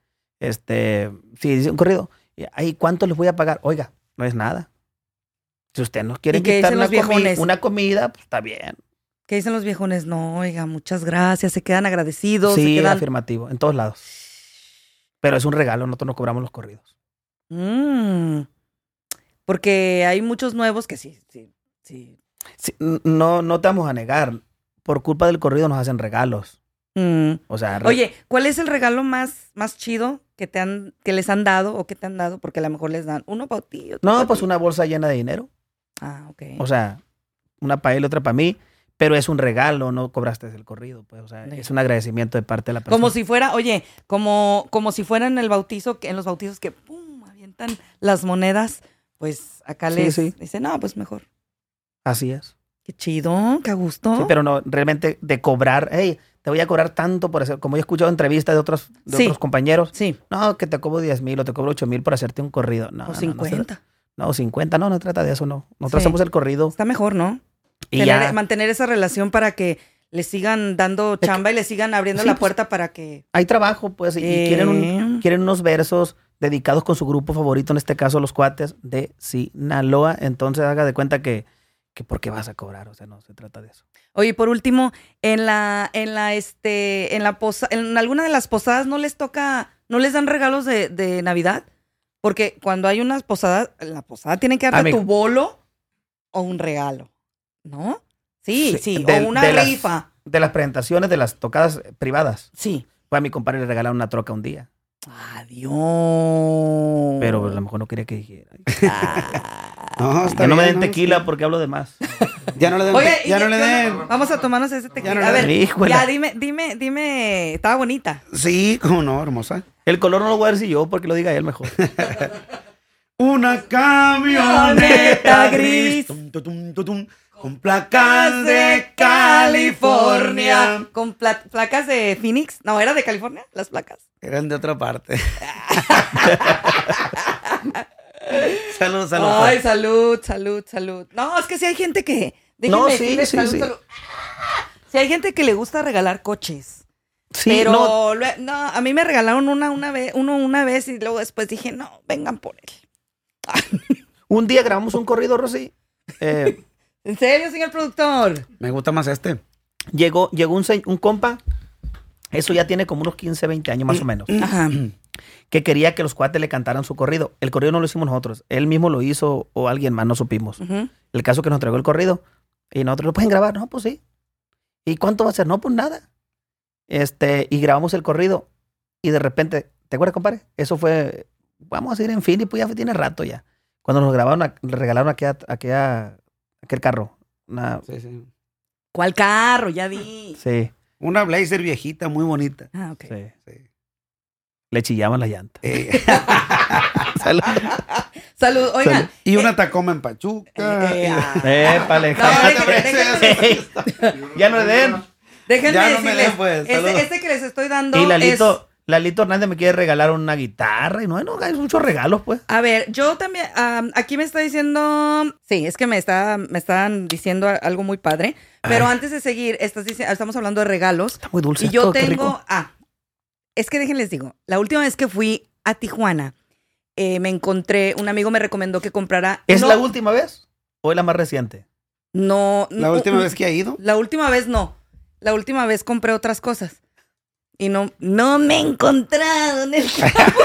si dice un corrido, ¿y cuánto les voy a pagar? Oiga, no es nada. Si usted nos quiere quitar una comida, pues está bien.
¿Qué dicen los viejones? No, oiga, muchas gracias, se quedan agradecidos.
Sí, afirmativo, en todos lados. Pero es un regalo, nosotros no cobramos los corridos.
Porque hay muchos nuevos que sí. Sí,
no te vamos a negar. Por culpa del corrido nos hacen regalos. O sea,
oye, ¿cuál es el regalo más chido que les han dado o que te han dado? Porque a lo mejor les dan uno para ti.
No, pues una bolsa llena de dinero.
Ah, ok.
O sea, una para él, otra para mí. Pero es un regalo, no cobraste el corrido. Pues, o sea, es un agradecimiento de parte de la persona.
Como si fuera, oye, como si fuera en el bautizo, en los bautizos que pum, avientan las monedas. Pues acá les dicen, no, pues mejor.
Así es.
Qué chido, qué a gusto.
Sí, pero no, realmente de cobrar, hey, te voy a cobrar tanto por hacer, como yo he escuchado entrevistas de otros compañeros.
Sí.
No, que te cobro 10,000 o te cobro 8,000 por hacerte un corrido. No,
o 50.
No, 50, no trata de eso, no. Nosotros hacemos el corrido.
Está mejor, ¿no?
Y
mantener esa relación para que le sigan dando chamba y le sigan abriendo la puerta para que...
Hay trabajo, pues, y quieren unos versos dedicados con su grupo favorito, en este caso los Cuates de Sinaloa. Entonces haga de cuenta que ¿por qué vas a cobrar? O sea, no se trata de eso.
Oye, por último, en alguna de las posadas no les dan regalos de Navidad, porque cuando hay unas posadas, la posada tiene que darte tu bolo o un regalo, ¿no? Sí, o una rifa.
De las presentaciones de las tocadas privadas.
Sí.
Pues a mi compadre le regalaron una troca un día.
Adiós.
Pero a lo mejor no quería que dijera.
No, está
que no
bien,
me den tequila porque hablo de más.
Ya no le den.
Oye,
ya no le den.
Vamos a tomarnos ese tequila.
Ya no
a ver,
híjole.
ya dime, estaba bonita.
Sí, cómo no, hermosa.
El color no lo voy a decir yo porque lo diga él mejor.
Una camioneta gris. Con placas de California.
Con placas de Phoenix. No, ¿era de California las placas?
Eran de otra parte. Salud.
Ay, salud. No, es que si hay gente que... Salud. Si hay gente que le gusta regalar coches.
Sí,
pero no, a mí me regalaron una vez y luego después dije, no, vengan por él.
Un día grabamos un corrido, Rosy.
¿En serio, señor productor?
Me gusta más este.
Llegó un compa, eso ya tiene como unos 15, 20 años más o menos.
Ajá.
Que quería que los Cuates le cantaran su corrido. El corrido no lo hicimos nosotros. Él mismo lo hizo o alguien más, no supimos.
Uh-huh.
El caso que nos entregó el corrido. Y nosotros, ¿lo pueden grabar? No, pues sí. ¿Y cuánto va a ser? No, pues nada. Y grabamos el corrido. Y de repente, ¿te acuerdas, compadre? Eso fue, vamos a seguir en fin, y pues ya tiene rato ya. Cuando nos grabaron, le regalaron aquel carro.
Sí.
¿Cuál carro? Ya vi.
Sí.
Una Blazer viejita, muy bonita.
Ah, ok.
Sí. Le chillaban la llanta.
Salud. Salud. Oigan.
Salud. Y una Tacoma en Pachuca.
Épale.
Déjenme.
Ya no le den.
Déjenme
ya
decirles.
No me den, pues.
Este que les estoy dando
y Lalito Hernández me quiere regalar una guitarra. Y no, hay muchos regalos, pues.
A ver, yo también, aquí me está diciendo, sí, es que me estaban diciendo algo muy padre, pero antes de seguir, estamos hablando de regalos.
Está muy dulce.
Y yo tengo, es que déjenles digo, la última vez que fui a Tijuana, me encontré, un amigo me recomendó que comprara.
¿Es la última vez o es la más reciente?
No.
¿La última vez que ha ido?
La última vez no. La última vez compré otras cosas. Y no me he encontrado en el campo.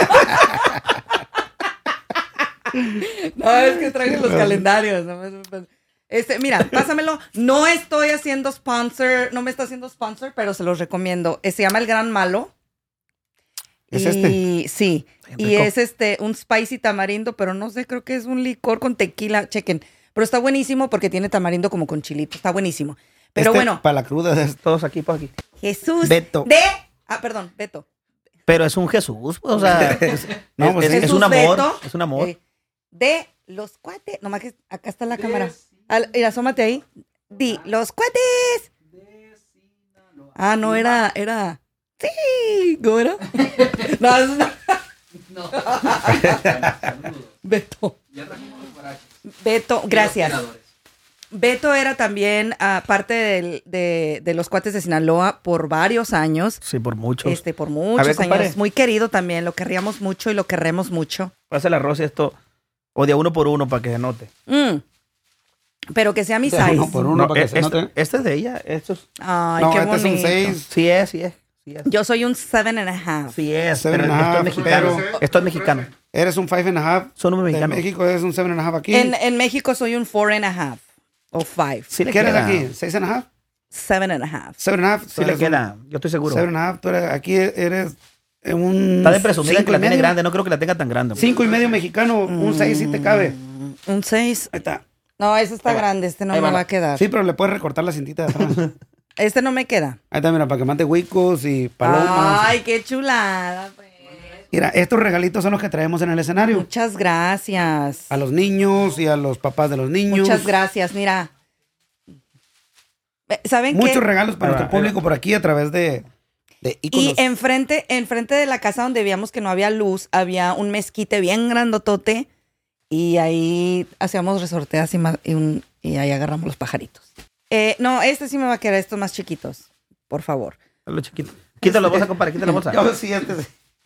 No, es que traigo los calendarios. Mira, pásamelo. No estoy haciendo sponsor, no me está haciendo sponsor, pero se los recomiendo. Se llama El Gran Malo.
¿Es este?
Sí. Y es un spicy tamarindo, pero no sé, creo que es un licor con tequila. Chequen. Pero está buenísimo porque tiene tamarindo como con chilito. Está buenísimo. Pero bueno.
Para la cruda de
todos aquí, por aquí.
Jesús.
Beto.
Perdón, Beto.
Pero es un Jesús, pues, o sea, es un amor.
Beto,
es un amor.
De los Cuates. Nomás que acá está la cámara. Y asómate ahí. Di, los Cuates. No, era. Sí, ¿cómo era? No. Beto, gracias. Beto era también parte de los Cuates de Sinaloa por varios años.
Sí, por muchos.
Por muchos años. Muy querido también. Lo querríamos mucho y lo querremos mucho.
Pasa el arroz y esto. O de 1 por 1 para que se note.
Pero que sea mi size.
1 por 1 para que se note.
Este es de ella.
Ay, qué bonito.
Este es un 6.
Sí es.
Yo soy un 7.5.
Sí es.
7.5.
Esto es mexicano.
Eres un 5.5.
Son un mexicano.
En México eres un 7.5 aquí.
En México soy un 4.5. O 5.
Sí,
¿Qué eres aquí? ¿6.5?
7.5.
7.5.
Sí le queda, yo estoy seguro.
7.5. Aquí eres un...
Está de presumir que la tiene grande. No creo que la tenga tan grande.
5.5 mexicano. Un 6 si te cabe.
Un 6.
Ahí está.
No, ese está grande. Este no me va a quedar.
Sí, pero le puedes recortar la cintita de atrás.
Este no me queda.
Ahí está, mira, para que mate huicos y palomas.
Ay, qué chulada, pues.
Mira, estos regalitos son los que traemos en el escenario.
Muchas gracias.
A los niños y a los papás de los niños.
Muchas gracias, mira. ¿Saben qué?
Muchos regalos para nuestro público por aquí a través de Iconos.
Y enfrente de la casa donde veíamos que no había luz, había un mezquite bien grandotote y ahí hacíamos resorteas y ahí agarramos los pajaritos. No, este sí me va a quedar, estos más chiquitos, por favor.
Lo chiquito. Quita la bolsa, compadre, quita la bolsa.
Yo sí, sí.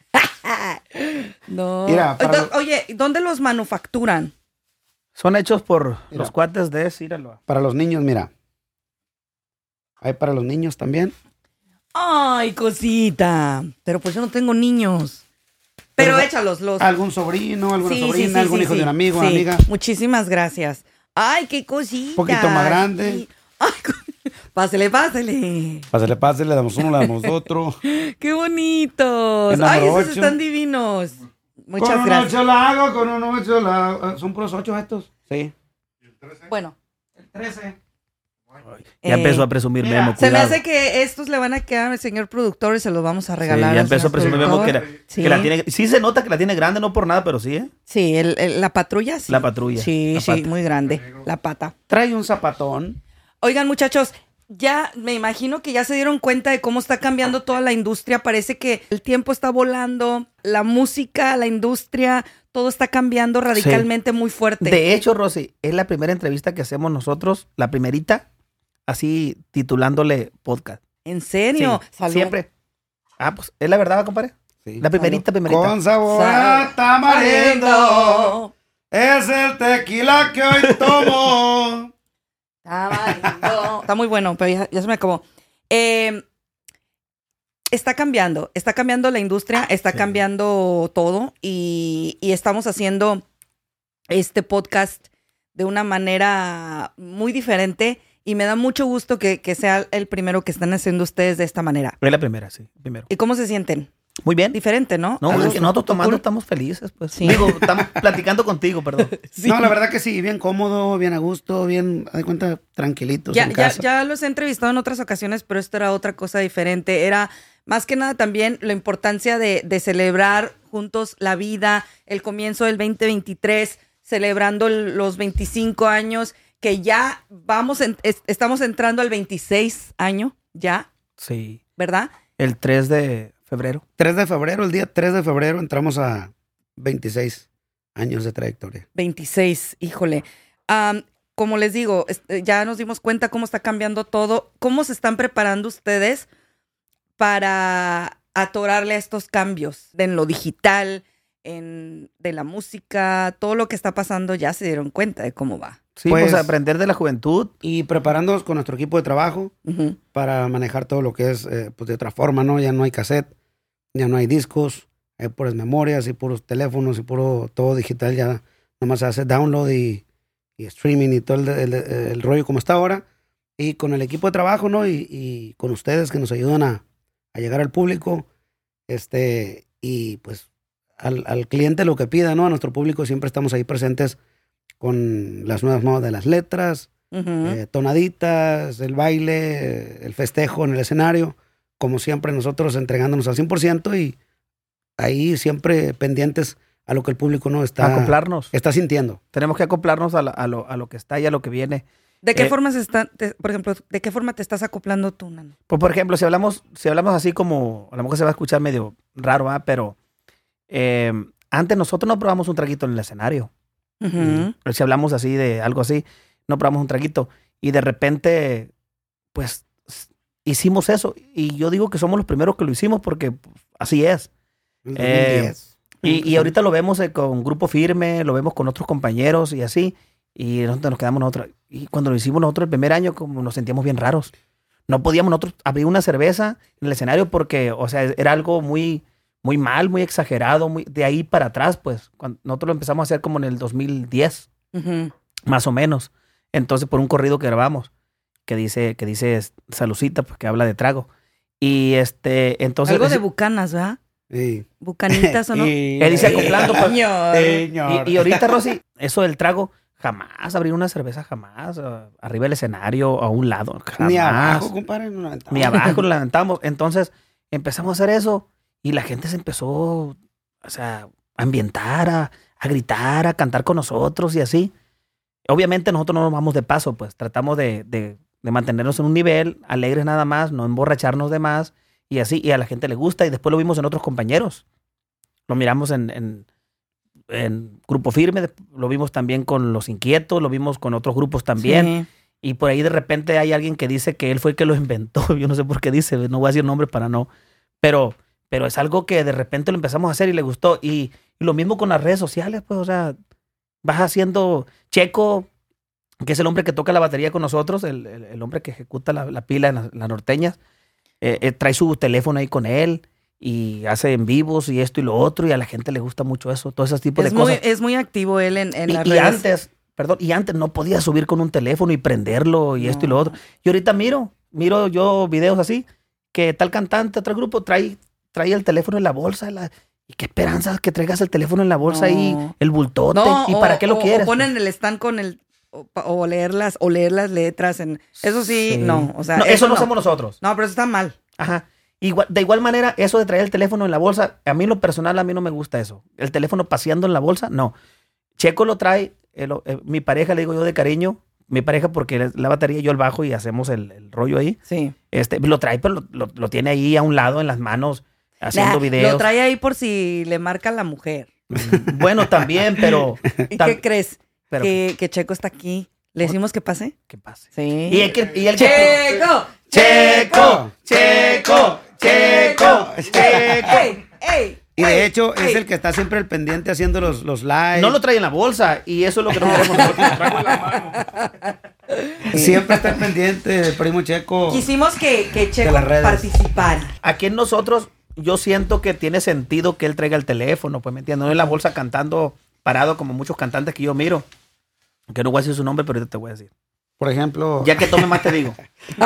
No.
Mira,
Oye, ¿dónde los manufacturan?
Son hechos por los cuates de Círalo.
Para los niños, mira. Hay para los niños también.
Ay, cosita. Pero pues yo no tengo niños. Pero échalos.
Algún sobrino, alguna
Sí,
sobrina,
sí,
algún
sí,
hijo
sí.
de un amigo, una
Sí.
amiga.
Muchísimas gracias. Ay, qué cosita.
Un poquito más grande.
Sí. Ay, pásele.
Pásale, le damos uno, le damos otro.
Qué bonitos.
El
Ay,
número
esos
8.
están divinos. Muchas
con un
gracias.
8 la hago, con un 8 la hago. ¿Son puros 8 estos? Sí.
Bueno.
El 13.
Ya empezó a presumir
mira,
Memo.
Se me
Cuidado.
hace que estos le van a quedar al señor productor y se los vamos a
Sí,
regalar.
ya
al
empezó a
señor
presumir Memo
productor.
que la tiene. Sí se nota que la tiene grande, no por nada, pero sí, ¿eh?
Sí, la patrulla sí.
La patrulla.
Sí,
La
sí,
pata.
muy grande. La pata.
Trae un zapatón.
Oigan, muchachos, ya me imagino que ya se dieron cuenta de cómo está cambiando toda la industria. Parece que el tiempo está volando, la música, la industria, todo está cambiando radicalmente muy fuerte.
De hecho, Rosy, es la primera entrevista que hacemos nosotros, la primerita, así titulándole podcast.
¿En serio?
Sí,
Salud.
siempre. Ah, pues, ¿es la verdad, compadre?
Sí.
La primerita.
Con sabor a tamarindo. Es el tequila que hoy tomo.
Tamarindo. Está muy bueno, pero ya se me acabó. Está cambiando la industria, está cambiando todo y estamos haciendo este podcast de una manera muy diferente y me da mucho gusto que sea el primero que están haciendo ustedes de esta manera.
Es la primera, sí, primero.
¿Y cómo se sienten?
Muy bien.
Diferente, ¿no?
No, es que nosotros tomando estamos felices, pues. Sí. Digo, estamos platicando contigo, perdón.
Sí.
No, la verdad que sí, bien cómodo, bien a gusto, bien, de cuenta, tranquilitos en casa.
Ya los he entrevistado en otras ocasiones, pero esto era otra cosa diferente. Era más que nada también la importancia de celebrar juntos la vida, el comienzo del 2023, celebrando los 25 años, que ya estamos entrando al 26 año, ya,
Sí.
¿verdad?
El 3 de febrero.
3 de febrero, el día 3 de febrero entramos a 26 años de trayectoria.
26, híjole. Como les digo, ya nos dimos cuenta cómo está cambiando todo. ¿Cómo se están preparando ustedes para atorarle a estos cambios en lo digital, de la música, todo lo que está pasando? Ya se dieron cuenta de cómo va.
Sí, pues aprender de la juventud.
Y preparándonos con nuestro equipo de trabajo para manejar todo lo que es pues de otra forma, ¿no? Ya no hay cassette, ya no hay discos, hay puras memorias y puros teléfonos y puro todo digital. Ya nomás se hace download y streaming y todo el rollo como está ahora. Y con el equipo de trabajo, ¿no? Y con ustedes que nos ayudan a llegar al público. Y pues al cliente lo que pida, ¿no? A nuestro público siempre estamos ahí presentes con las nuevas modas de las letras, tonaditas, el baile, el festejo en el escenario, como siempre nosotros entregándonos al 100% y ahí siempre pendientes a lo que el público no está,
acoplarnos.
Está sintiendo.
Tenemos que acoplarnos a lo que está y a lo que viene.
¿De qué forma por ejemplo, de qué forma te estás acoplando tú, Nano?
Pues por ejemplo, si hablamos así como, a lo mejor se va a escuchar medio raro, ¿verdad? Pero antes nosotros no probamos un traguito en el escenario. Si hablamos así de algo así, no probamos un traguito y de repente pues hicimos eso y yo digo que somos los primeros que lo hicimos porque pues, así es. Y ahorita lo vemos con Grupo Firme, lo vemos con otros compañeros y así, y nosotros nos quedamos nosotros. Y cuando lo hicimos nosotros el primer año, como nos sentíamos bien raros. No podíamos nosotros abrir una cerveza en el escenario porque, o sea, era algo muy mal, muy exagerado, de ahí para atrás, pues. Cuando nosotros lo empezamos a hacer como en el 2010, más o menos. Entonces, por un corrido que grabamos. que dice Salucita, pues que habla de trago. Y entonces...
Algo de bucanas, ¿verdad?
Sí.
Bucanitas o no.
Dice acoplando. Pues,
Señor.
y ahorita, Rosy, eso del trago, jamás abrir una cerveza, jamás. Arriba del escenario, a un lado, jamás.
Ni abajo, compadre, no la aventamos.
Ni abajo la aventamos. Entonces empezamos a hacer eso y la gente se empezó, o sea, a ambientar, a gritar, a cantar con nosotros y así. Obviamente nosotros no nos vamos de paso, pues tratamos de mantenernos en un nivel, alegres nada más, no emborracharnos de más y así, y a la gente le gusta y después lo vimos en otros compañeros. Lo miramos en Grupo Firme, lo vimos también con Los Inquietos, lo vimos con otros grupos también. Sí. Y por ahí de repente hay alguien que dice que él fue el que lo inventó. Yo no sé por qué dice, no voy a decir nombre para no. Pero es algo que de repente lo empezamos a hacer y le gustó. Y lo mismo con las redes sociales, pues, o sea, vas haciendo Checo, que es el hombre que toca la batería con nosotros, el hombre que ejecuta la pila en las norteñas, trae su teléfono ahí con él y hace en vivos y esto y lo otro, y a la gente le gusta mucho eso, todo ese tipo de cosas.
Es muy activo él en las
redes. Y antes no podía subir con un teléfono y prenderlo y esto y lo otro. Y ahorita miro yo videos así, que tal cantante, otro grupo, trae el teléfono en la bolsa, y qué esperanza que traigas el teléfono en la bolsa ahí, el bultote, ¿y para qué lo quieres?
O ponen el stand con o leer las letras, eso sí, no, o sea.
No, eso no hacemos nosotros.
No, pero eso está mal.
Ajá. De igual manera, eso de traer el teléfono en la bolsa, a mí en lo personal, a mí no me gusta eso. El teléfono paseando en la bolsa, no. Checo lo trae, mi pareja, le digo yo de cariño, mi pareja porque la batería, yo el bajo y hacemos el rollo ahí.
Sí.
Lo trae, pero lo tiene ahí a un lado en las manos, haciendo videos.
Lo trae ahí por si le marca la mujer.
Bueno, también, pero...
¿Y qué crees? Que Checo está aquí. ¿Le decimos que pase?
Que pase.
Sí.
Y el
¡Checo!
¡Checo! ¡Checo! ¡Checo! ¡Checo!
¡Ey!
Y de hecho es el que está siempre al pendiente haciendo los lives.
No lo trae en la bolsa y eso es lo que no queremos nosotros. Lo traigo en la mano.
Siempre está al pendiente del primo Checo.
Quisimos que Checo participara.
Aquí en nosotros yo siento que tiene sentido que él traiga el teléfono, pues me entiendes, no en la bolsa cantando parado como muchos cantantes que yo miro. Que no voy a decir su nombre, pero ahorita te voy a decir.
Por ejemplo.
Ya que tome más te digo.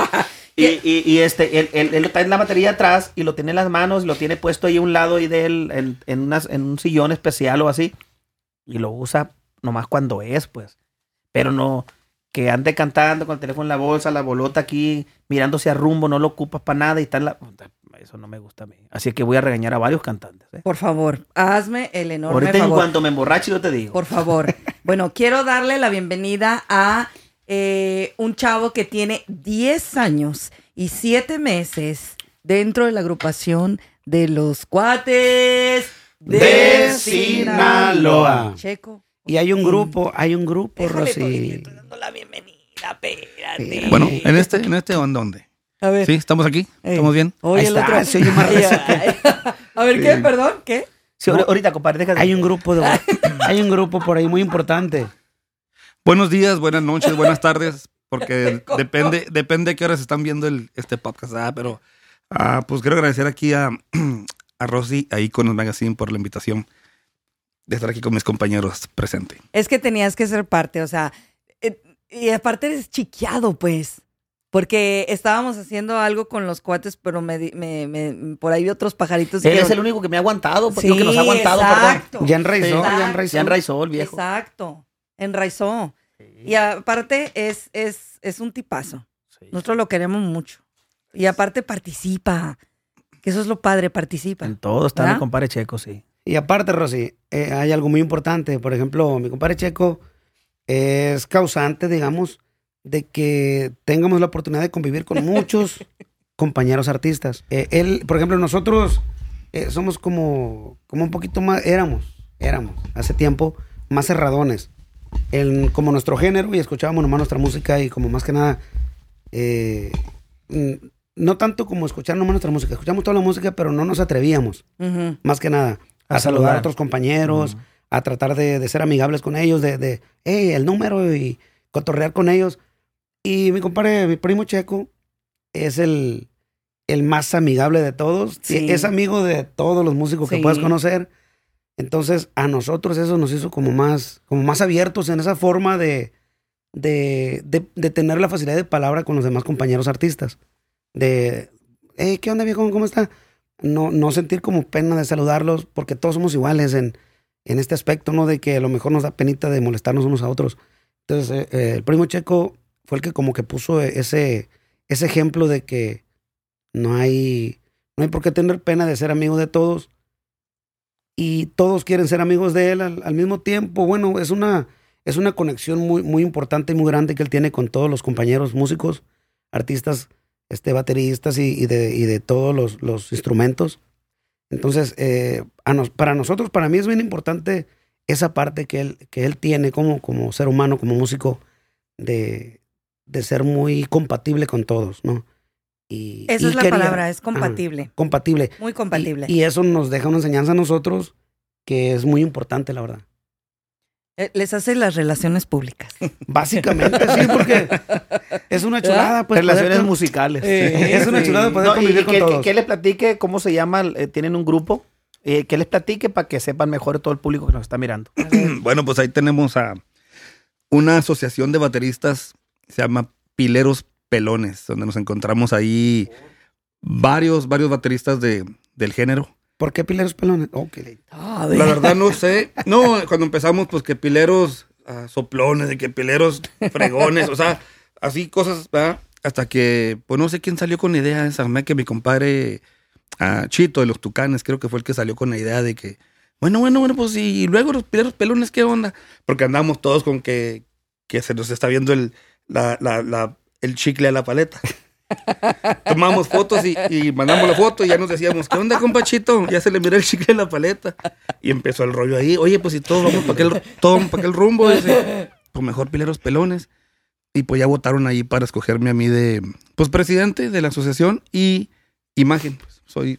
Y él está en la batería atrás y lo tiene en las manos y lo tiene puesto ahí a un lado y de él en un sillón especial o así. Y lo usa nomás cuando es, pues. Pero no que ande cantando con el teléfono en la bolsa, la bolota aquí, mirándose a rumbo, no lo ocupas para nada y está en la... Eso no me gusta a mí. Así que voy a regañar a varios cantantes.
Por favor, hazme el enorme
ahorita
favor.
En cuanto me emborrache yo te digo.
Por favor. Bueno, quiero darle la bienvenida a un chavo que tiene 10 años y 7 meses dentro de la agrupación de los Cuates
de Sinaloa.
Checo.
Y hay un grupo,
Rosy. Estoy dando la bienvenida, espérate.
Bueno, en este ¿dónde?
A ver.
Sí, estamos aquí, estamos bien.
Oye, el otro.
Se oye más recio.
A ver, ¿qué? Perdón, ¿qué?
Sí, ahorita, compadre, déjate.
Hay un grupo por ahí muy importante.
Buenos días, buenas noches, buenas tardes, porque depende de qué horas están viendo este podcast. Pero pues quiero agradecer aquí a Rosy, a Iconos Magazine, por la invitación de estar aquí con mis compañeros presentes.
Es que tenías que ser parte, o sea, y aparte eres chiqueado, pues. Porque estábamos haciendo algo con los Cuates, pero por ahí vi otros pajaritos.
Él es el único que me ha aguantado,
sí,
que nos ha aguantado,
exacto.
Perdón.
Ya enraizó
el viejo.
Exacto, enraizó. Sí. Y aparte es un tipazo. Sí. Nosotros lo queremos mucho. Y aparte participa, que eso es lo padre, participa.
En todo está mi compadre Checo, sí.
Y aparte, Rosy, hay algo muy importante. Por ejemplo, mi compadre Checo es causante, digamos, de que tengamos la oportunidad de convivir con muchos compañeros artistas. Él, por ejemplo, nosotros somos como un poquito más, éramos hace tiempo más cerradones como nuestro género y escuchábamos nomás nuestra música y como más que nada, no tanto como escuchar nomás nuestra música, escuchamos toda la música pero no nos atrevíamos, más que nada, a saludar a otros compañeros, a tratar de ser amigables con ellos, el número y cotorrear con ellos. Y mi compadre, mi primo Checo, es el más amigable de todos. Sí. Es amigo de todos los músicos que puedas conocer. Entonces, a nosotros eso nos hizo como más abiertos en esa forma de de tener la facilidad de palabra con los demás compañeros artistas. De, hey, ¿qué onda, viejo? ¿Cómo está? No sentir como pena de saludarlos, porque todos somos iguales en este aspecto, ¿no? De que a lo mejor nos da penita de molestarnos unos a otros. Entonces, el Primo Checo fue el que como que puso ese ejemplo de que no hay por qué tener pena de ser amigo de todos. Y todos quieren ser amigos de él al mismo tiempo. Bueno, es una conexión muy, muy importante y muy grande que él tiene con todos los compañeros músicos, artistas, bateristas y de todos los instrumentos. Entonces, para nosotros, para mí es bien importante esa parte que él tiene como ser humano, como músico, de ser muy compatible con todos, ¿no?
Esa es la palabra, es compatible.
Compatible.
Muy compatible.
Y eso nos deja una enseñanza a nosotros que es muy importante, la verdad.
Les hace las relaciones públicas.
Básicamente, sí, porque es una chulada. Pues,
relaciones musicales.
Es una chulada poder convivir con todos.
Que les platique cómo se llama, tienen un grupo, que les platique para que sepan mejor todo el público que nos está mirando.
Bueno, pues ahí tenemos a una asociación de bateristas, se llama Pileros Pelones, donde nos encontramos ahí varios bateristas del género.
¿Por qué Pileros Pelones? Okay.
La verdad no sé. No, cuando empezamos, pues que pileros soplones, de que pileros fregones, o sea, así cosas, ¿verdad? Hasta que, pues no sé quién salió con la idea esa, que mi compadre Chito de los Tucanes, creo que fue el que salió con la idea de que, bueno, pues y luego los pileros pelones, ¿qué onda? Porque andamos todos con que se nos está viendo el chicle a la paleta. Tomamos fotos y mandamos la foto y ya nos decíamos, ¿qué onda, compa Chito? Ya se le miró el chicle a la paleta. Y empezó el rollo ahí. Oye, pues si todos vamos para aquel rumbo, dice, pues mejor Pileros Pelones. Y pues ya votaron ahí para escogerme a mí de, pues, presidente de la asociación y imagen. Pues, soy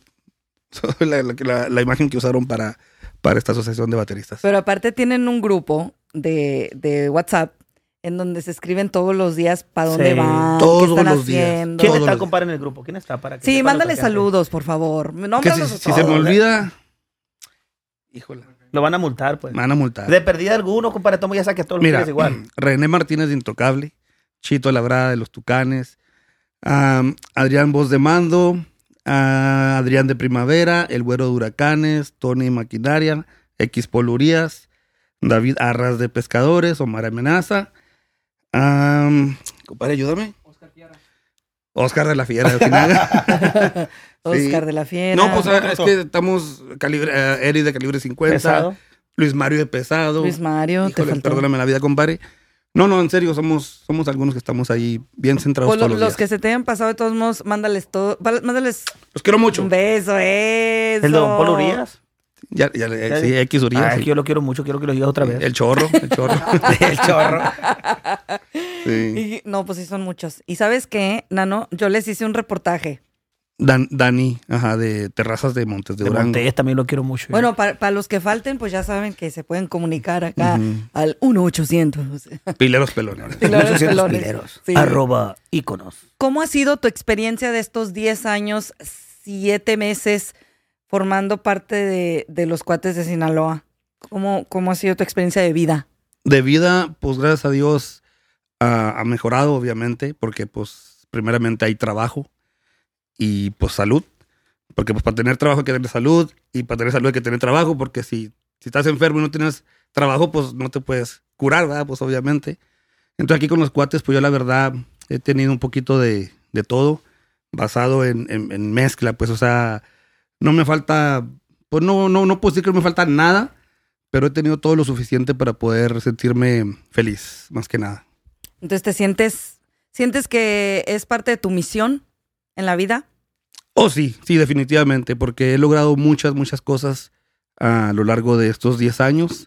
la imagen que usaron para esta asociación de bateristas.
Pero aparte tienen un grupo de WhatsApp en donde se escriben todos los días para dónde van,
todos
qué están
los
haciendo.
¿Quién está, compadre, en el grupo? ¿Quién está? Para que
sí, mándale saludos, por favor.
Si se me olvida, híjole.
Lo van a multar, pues.
Me van a multar.
De perdida alguno, compadre, tomo ya saque todo el mundo es igual.
René Martínez de Intocable, Chito Labrada de los Tucanes, Adrián Voz de Mando, Adrián de Primavera, El Güero de Huracanes, Tony Maquinaria, X Polurías, David Arras de Pescadores, Omar Amenaza. Compadre, ayúdame. Oscar de la Fiera.
Oscar de la Fiera.
No, pues es que estamos Eri de calibre 50.
Pesado.
Luis Mario de Pesado.
Luis Mario,
híjole, te faltó. Perdóname la vida, compadre. No, en serio, somos algunos que estamos ahí bien centrados
pues
todos los días.
Los que se te hayan pasado, de todos modos, mándales
los quiero mucho.
Un beso, eso.
¿El de Don Polo Urias?
Sí, X Urias.
Sí. Yo lo quiero mucho, quiero que lo digas otra vez.
El chorro.
El chorro.
Sí.
No, pues sí son muchos. ¿Y sabes qué, Nano? Yo les hice un reportaje.
Dani, de Terrazas de Montes de Durango.
Montes también lo quiero mucho.
Bueno, para los que falten, pues ya saben que se pueden comunicar acá al 1-800.
Pileros Pelones.
Pileros. Sí. @íconos.
¿Cómo ha sido tu experiencia de estos 10 años, 7 meses formando parte de los Cuates de Sinaloa? ¿Cómo ha sido tu experiencia de vida?
De vida, pues gracias a Dios ha mejorado, obviamente, porque pues primeramente hay trabajo y pues salud. Porque pues para tener trabajo hay que tener salud y para tener salud hay que tener trabajo, porque si estás enfermo y no tienes trabajo, pues no te puedes curar, ¿verdad? Pues obviamente. Entonces aquí con los Cuates, pues yo la verdad he tenido un poquito de todo basado en mezcla, pues o sea, no me falta, pues no puedo decir que no me falta nada, pero he tenido todo lo suficiente para poder sentirme feliz, más que nada.
Entonces, ¿te sientes que es parte de tu misión en la vida?
Oh, sí, definitivamente, porque he logrado muchas cosas a lo largo de estos 10 años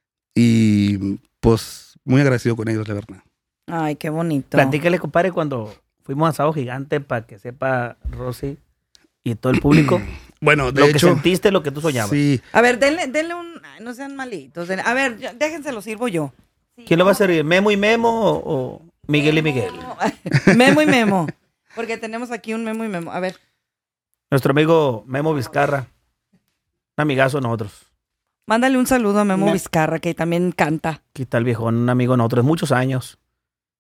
y pues muy agradecido con ellos, la verdad.
Ay, qué bonito.
Platícale, compadre, cuando fuimos a Asado Gigante para que sepa Rosy y todo el público.
Bueno, de
lo
hecho,
que sentiste, lo que tú soñabas.
Sí.
A ver, denle un... Ay, no sean malitos. A ver, déjense lo sirvo yo.
¿Quién lo va a servir? ¿Memo y Memo o Miguel y Miguel?
Memo y Memo. Porque tenemos aquí un Memo y Memo. A ver.
Nuestro amigo Memo Vizcarra. Un amigazo de nosotros.
Mándale un saludo a Memo Vizcarra, que también canta.
Aquí está el viejón, un amigo de nosotros, muchos años.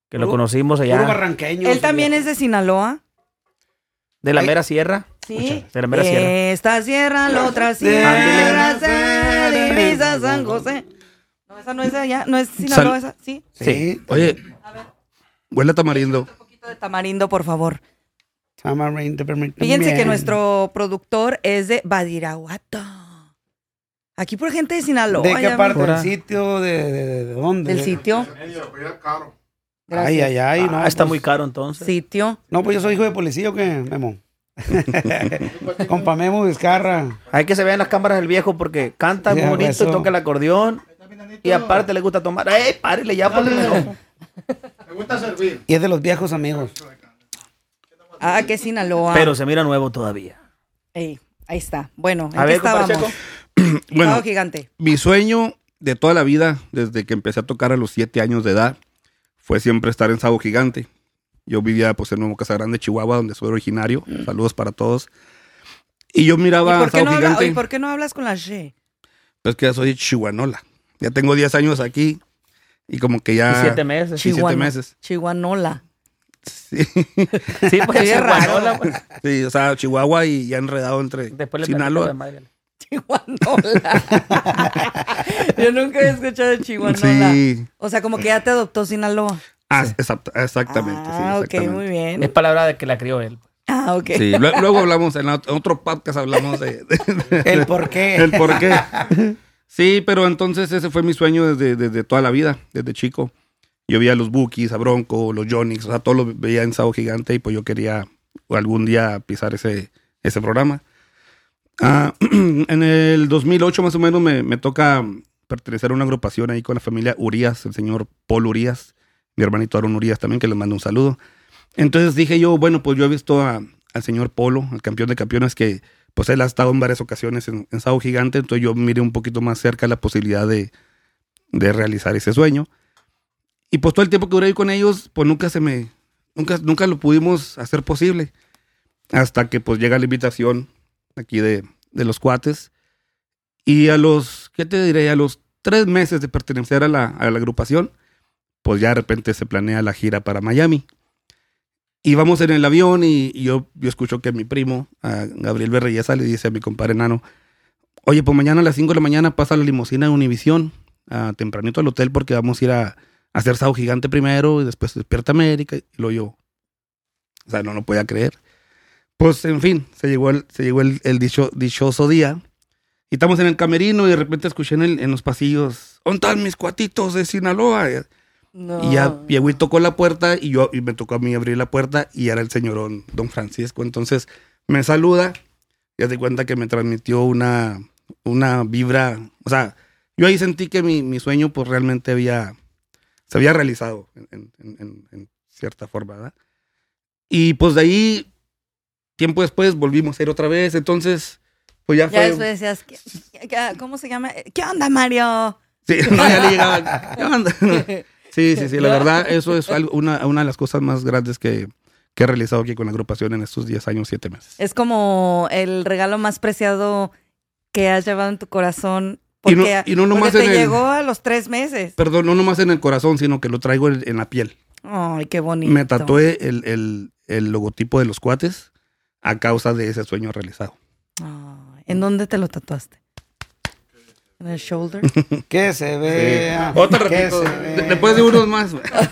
que lo conocimos allá.
Puro barranqueño.
Él también es de Sinaloa.
De la mera sierra.
Sí.
De la mera sierra.
Esta sierra, la otra sierra, se divisa San José. No, esa no es de allá, no es Sinaloa esa, ¿sí?
Sí.
Oye, huele a tamarindo.
Un poquito de tamarindo, por favor.
Tamarindo.
Fíjense que nuestro productor es de Badiraguato. Aquí por gente de Sinaloa.
¿De qué
ya
parte
me-
del sitio? ¿De dónde?
Del sitio.
Ay, ay, ay. No,
está
pues-
muy caro entonces.
Sitio.
No, pues yo soy hijo de policía, ¿o qué, Memo? Compa Memo Vizcarra.
Hay que se vean las cámaras del viejo porque canta muy
Ya,
bonito
eso.
y toca el acordeón. Y aparte le gusta tomar. ¡Ey, párele ya! Porque
Me gusta servir.
Y es de los viejos amigos.
Ah, que Sinaloa.
Pero se mira nuevo todavía.
Ey, ahí está. Bueno, ¿en
A
qué
ver, compadre
estábamos?
Checo.
Bueno,
Sábado Gigante.
mi sueño de toda la vida, desde que empecé a tocar a los 7 años de edad, fue siempre estar en Sábado Gigante. Yo vivía pues en Nuevo Casagrande, Chihuahua, donde soy originario. Saludos para todos. Y yo miraba
¿Y
a
por, qué
Sábado
no habla-
Gigante.
oye, ¿por qué no hablas con la G?
Pues que ya soy chihuanola. Ya tengo 10 años aquí y como que ya...
Y 7 meses.
Sí, 7 meses.
Chihuanola.
Sí.
Sí, pues
Qué
es
raro.
raro.
Sí, o sea, Chihuahua y ya enredado entre
Después le
Sinaloa.
Chihuanola. Yo nunca he escuchado de Chihuanola.
Sí.
O sea, como que ya te adoptó Sinaloa.
Exactamente. sí,
Ah, ok,
exactamente.
muy bien.
Es palabra de que la crió él.
Ah, ok.
Sí, luego hablamos, en otro podcast hablamos de
El por qué.
el por qué. Sí, pero entonces ese fue mi sueño desde toda la vida, desde chico. Yo veía a los Bookies, a Bronco, los Jonix, o sea, todo lo veía en Sábado Gigante y pues yo quería algún día pisar ese programa. En el 2008 más o menos me toca pertenecer a una agrupación ahí con la familia Urias, el señor Paul Urias, mi hermanito Aaron Urias también, que les mando un saludo. Entonces dije yo, bueno, pues yo he visto al señor Polo, el campeón de campeones, que pues él ha estado en varias ocasiones en Sábado Gigante, entonces yo miré un poquito más cerca la posibilidad de realizar ese sueño. Y pues todo el tiempo que duré ahí con ellos, pues nunca lo pudimos hacer posible. Hasta que pues llega la invitación aquí de los cuates. Y a los, ¿qué te diré? A los 3 meses de pertenecer a la agrupación, pues ya de repente se planea la gira para Miami. Y vamos en el avión y yo escucho que mi primo, a Gabriel Berreyesa, le dice a mi compadre Nano, oye, pues mañana a las 5 de la mañana pasa la limusina de Univisión, tempranito al hotel, porque vamos a ir a hacer Sábado Gigante primero y después Despierta América. Y luego yo, o sea, no lo podía creer. Pues, en fin, se llegó el dichoso día. Y estamos en el camerino y de repente escuché en los pasillos, ¿dónde están mis cuatitos de Sinaloa?
No.
Y ya llegó y tocó la puerta y me tocó a mí abrir la puerta y era el señorón Don Francisco. Entonces me saluda y hace cuenta que me transmitió una vibra. O sea, yo ahí sentí que mi sueño pues realmente se había realizado en cierta forma, ¿verdad? Y pues de ahí, tiempo después, volvimos a ir otra vez. Entonces, pues ya
Ya
fue...
después decías, ¿cómo se llama? ¿Qué onda, Mario?
Sí, no, ya le llegaba. ¿Qué onda? Sí, la verdad, eso es una de las cosas más grandes que he realizado aquí con la agrupación en estos 10 años, 7 meses.
Es como el regalo más preciado que has llevado en tu corazón. Porque,
y no nomás
porque te
en el-
llegó a los 3 meses.
Perdón, no nomás en el corazón, sino que lo traigo en la piel.
Ay, qué bonito.
Me tatué el logotipo de los cuates a causa de ese sueño realizado.
Ay, ¿en dónde te lo tatuaste? ¿En el shoulder?
Que se vea.
Otra
que
repito,
se vea.
después de unos más.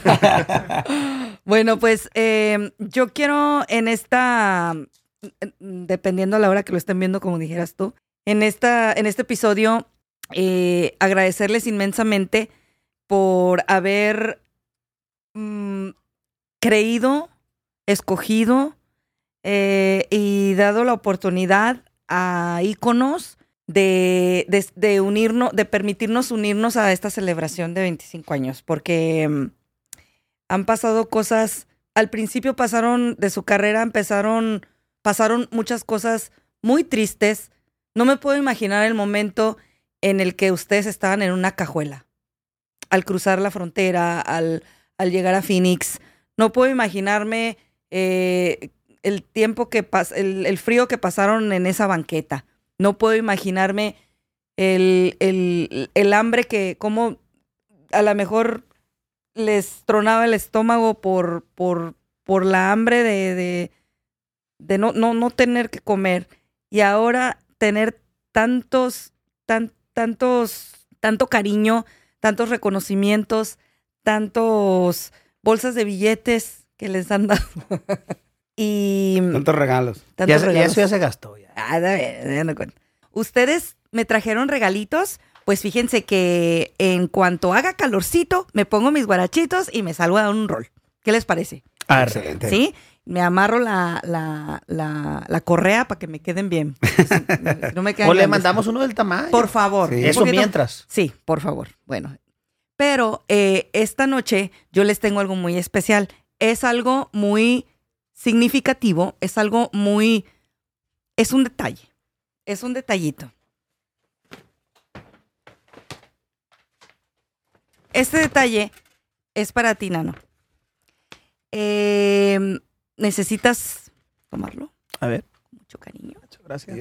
Bueno, pues yo quiero en esta, dependiendo a la hora que lo estén viendo, como dijeras tú, en este episodio, agradecerles inmensamente por haber creído, escogido y dado la oportunidad a íconos de unirnos, de permitirnos unirnos a esta celebración de 25 años, porque han pasado cosas, al principio de su carrera pasaron muchas cosas muy tristes. No me puedo imaginar el momento en el que ustedes estaban en una cajuela, al cruzar la frontera, al llegar a Phoenix. No puedo imaginarme el tiempo el frío que pasaron en esa banqueta. No puedo imaginarme el hambre como a lo mejor les tronaba el estómago por la hambre de no tener que comer. Y ahora tener tanto cariño, tantos reconocimientos, tantos bolsas de billetes que les han dado. Y
tantos regalos.
Ya eso ya se gastó. Ya.
Dame cuenta. Ustedes me trajeron regalitos. Pues fíjense que en cuanto haga calorcito, me pongo mis guarachitos y me salgo a dar un rol. ¿Qué les parece?
Excelente.
¿Sí? Me amarro la correa para que me queden bien. Si no me quedan
O le
grandes.
mandamos uno del tamaño.
Por favor.
Sí.
Eso mientras.
Sí, por favor. Bueno. Pero esta noche yo les tengo algo muy especial. Es algo muy significativo. Es algo muy... Es un detalle. Es un detallito. Este detalle es para ti, Nano. ¿Necesitas tomarlo?
A ver.
Con mucho cariño.
Muchas gracias.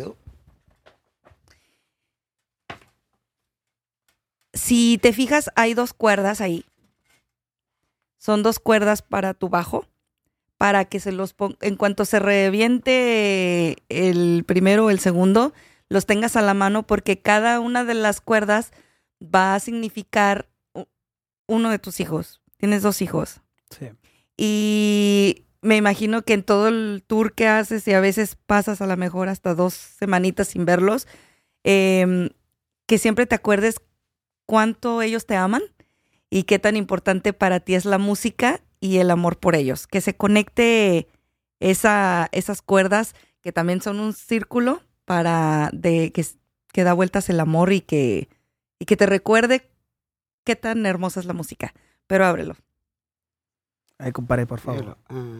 Si te fijas, hay 2 cuerdas ahí. Son 2 cuerdas para tu bajo. Para que se los ponga, en cuanto se reviente el primero o el segundo, los tengas a la mano, porque cada una de las cuerdas va a significar uno de tus hijos. Tienes 2 hijos.
Sí.
Y me imagino que en todo el tour que haces, y a veces pasas a lo mejor hasta 2 semanitas sin verlos, que siempre te acuerdes cuánto ellos te aman y qué tan importante para ti es la música y el amor por ellos. Que se conecte esas cuerdas, que también son un círculo que da vueltas el amor y que te recuerde qué tan hermosa es la música. Pero ábrelo.
Ahí, compadre, por favor.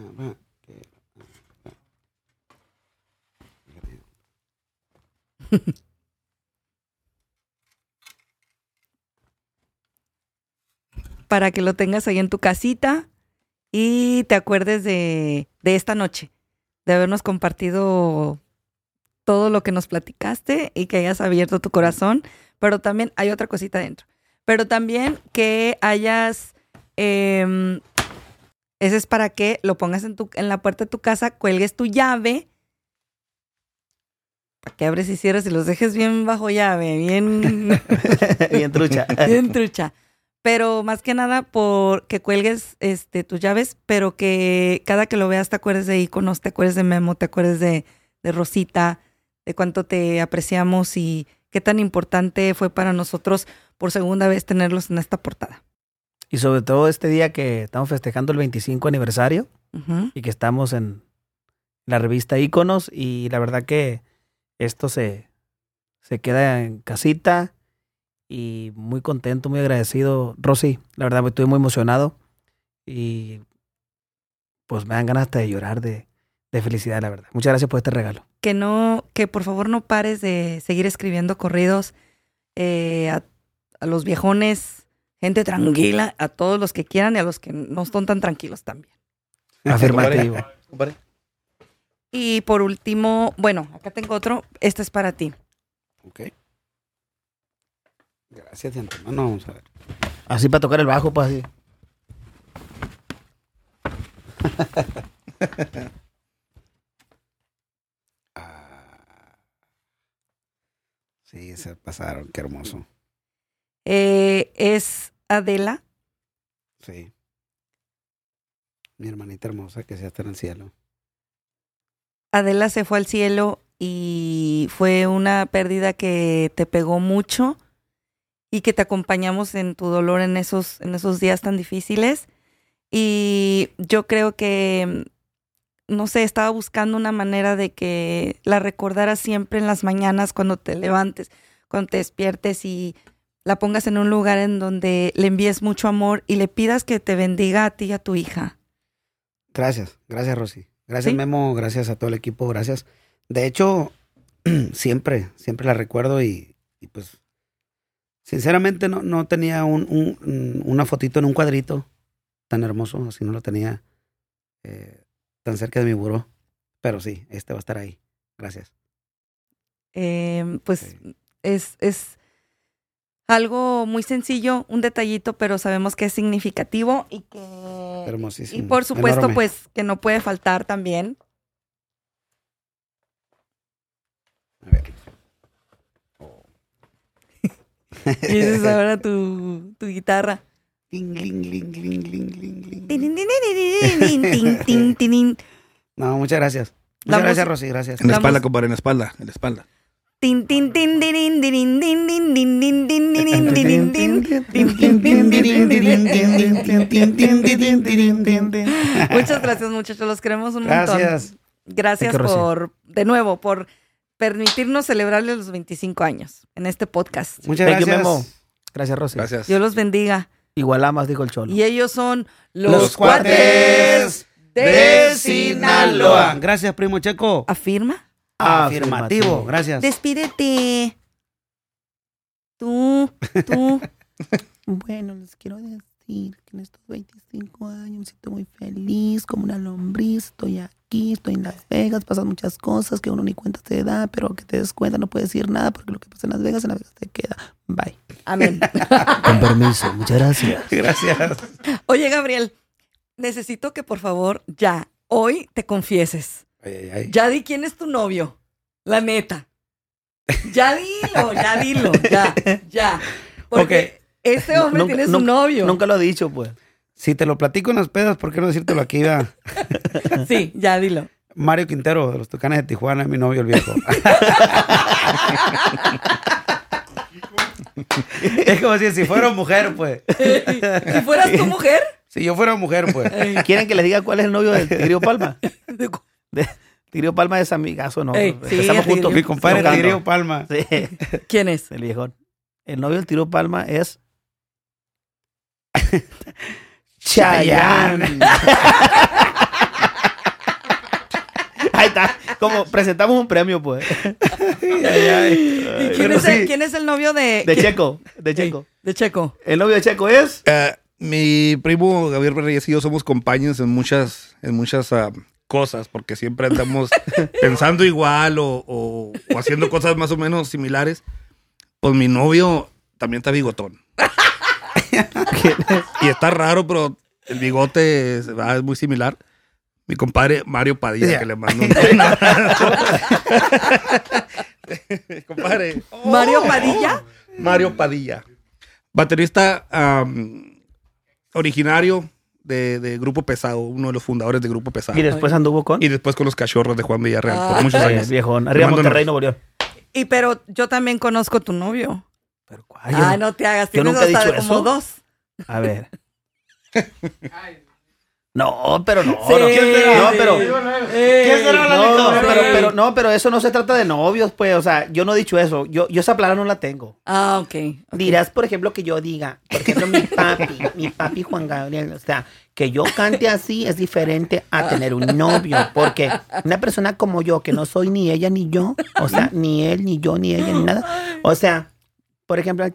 Para que lo tengas ahí en tu casita y te acuerdes de esta noche, de habernos compartido todo lo que nos platicaste y que hayas abierto tu corazón. Pero también hay otra cosita dentro. Pero también que hayas... ese es para que lo pongas en la puerta de tu casa, cuelgues tu llave, para que abres y cierres y los dejes bien bajo llave, bien...
Bien trucha.
Bien trucha. Pero más que nada por que cuelgues tus llaves, pero que cada que lo veas te acuerdes de Íconos, te acuerdes de Memo, te acuerdes de Rosita, de cuánto te apreciamos y qué tan importante fue para nosotros por segunda vez tenerlos en esta portada.
Y sobre todo este día que estamos festejando el 25 aniversario
Uh-huh.
y que estamos en la revista Íconos, y la verdad que esto se queda en casita y muy contento, muy agradecido. Rosy, la verdad me estuve muy emocionado y pues me dan ganas hasta de llorar de felicidad, la verdad. Muchas gracias por este regalo.
Que por favor no pares de seguir escribiendo corridos a los viejones, gente tranquila, a todos los que quieran y a los que no son tan tranquilos también.
Afirmativo.
Y por último, bueno, acá tengo otro. Este es para ti.
Ok. Gracias de antemano. Vamos a ver.
Así para tocar el bajo, pues así.
Sí, se pasaron. Qué hermoso.
Es Adela.
Sí. Mi hermanita hermosa que ya está en el cielo.
Adela se fue al cielo y fue una pérdida que te pegó mucho y que te acompañamos en tu dolor en esos días tan difíciles. Y yo creo que, no sé, estaba buscando una manera de que la recordaras siempre en las mañanas cuando te levantes, cuando te despiertes, y la pongas en un lugar en donde le envíes mucho amor y le pidas que te bendiga a ti y a tu hija.
Gracias, Rosy. Gracias,
¿Sí?
Memo, gracias a todo el equipo, gracias. De hecho, siempre la recuerdo y pues, sinceramente no tenía una fotito en un cuadrito tan hermoso, así no lo tenía tan cerca de mi buró. Pero sí, este va a estar ahí. Gracias.
Pues
Sí.
es Algo muy sencillo, un detallito, pero sabemos que es significativo y que...
Hermosísimo.
Y por supuesto,
enorme.
pues, que no puede faltar también.
A ver.
Y esa es ahora tu guitarra.
Ling, ling, ling, ling, ling, ling, ling.
Tin,
No, muchas gracias.
La
Muchas gracias,
música-
Rosy, gracias.
En la
La
espalda,
mus-
compadre, en la espalda, en la espalda.
tin, tin, tin, dirin, dirin, dirin, din, din, din, din, dirin, dirin, din, din, din, din, dirin, dirin, din. Muchas gracias, muchachos. Los queremos un montón.
Gracias.
Gracias
Thank you, Rosy.
de nuevo, por permitirnos celebrarles los 25 años en este podcast.
Muchas
Thank you,
gracias.
Memo. Gracias, Rosy.
Gracias.
Dios los bendiga.
Igual amas, dijo el Cholo.
Y ellos son
Los cuates de Sinaloa. Gracias, primo Checo.
¿Afirma?
Afirmativo. Gracias.
Despídete. Tú.
Bueno, les quiero decir que en estos 25 años me siento muy feliz, como una lombriz. Estoy aquí, estoy en Las Vegas, pasan muchas cosas que uno ni cuenta se da, pero que te des cuenta no puedes decir nada porque lo que pasa en Las Vegas te queda. Bye.
Amén.
Con permiso, muchas gracias.
Gracias.
Oye, Gabriel, necesito que por favor ya, hoy te confieses.
Ay, ay, ay.
Ya di quién es tu novio. La neta. Ya dilo, ya. Porque este hombre tiene su novio.
Nunca lo he dicho, pues.
Si te lo platico en las pedas, ¿por qué no decírtelo aquí? Va?
Sí, ya dilo.
Mario Quintero, de los Tucanes de Tijuana, es mi novio, el viejo. Es como si fuera mujer, pues.
Si fueras tu mujer.
Si yo fuera mujer, pues.
¿Quieren que les diga cuál es el novio del Tigrio Palma? Tigrio Palma es amigazo, ¿no?
Ey, sí,
Empezamos
el
juntos.
Mi compadre
tocando.
Tigrio Palma.
Sí,
¿Quién es?
el viejón. El novio del Tigrio Palma es... Chayanne. Ahí está. Como presentamos un premio, pues.
Ay, ay.
¿Y quién es el novio de
Checo. De Checo.
De Checo.
El novio de Checo es...
Mi primo Gabriel Reyes y yo somos compañeros en muchas cosas, porque siempre andamos pensando igual o haciendo cosas más o menos similares. Pues mi novio también está bigotón. Y está raro, pero el bigote es muy similar. Mi compadre Mario Padilla, que le mando un abrazo. Compadre.
¿Mario Padilla?
Mario Padilla. Baterista originario de Grupo Pesado, uno de los fundadores de Grupo Pesado.
Y después anduvo con...
Y después con los Cachorros de Juan Villarreal por muchos
Ay,
años.
viejón. Arriba
Le mando
Monterrey,
un-
Nuevo León.
Pero yo también conozco tu novio.
Pero,
No te hagas.
yo
Tienes
nunca he
hasta
dicho
como
eso.
2.
A ver. No, pero no.
Sí,
no. No, pero...
¿Quién será la neta?
pero eso no se trata de novios, pues. O sea, yo no he dicho eso. Yo esa palabra no la tengo.
Ah, ok.
Dirás, por ejemplo, que yo diga, por ejemplo, mi papi Juan Gabriel, o sea, que yo cante así es diferente a tener un novio, porque una persona como yo, que no soy ni ella ni yo, o sea, ni él, ni yo, ni ella, ni nada, o sea, por ejemplo,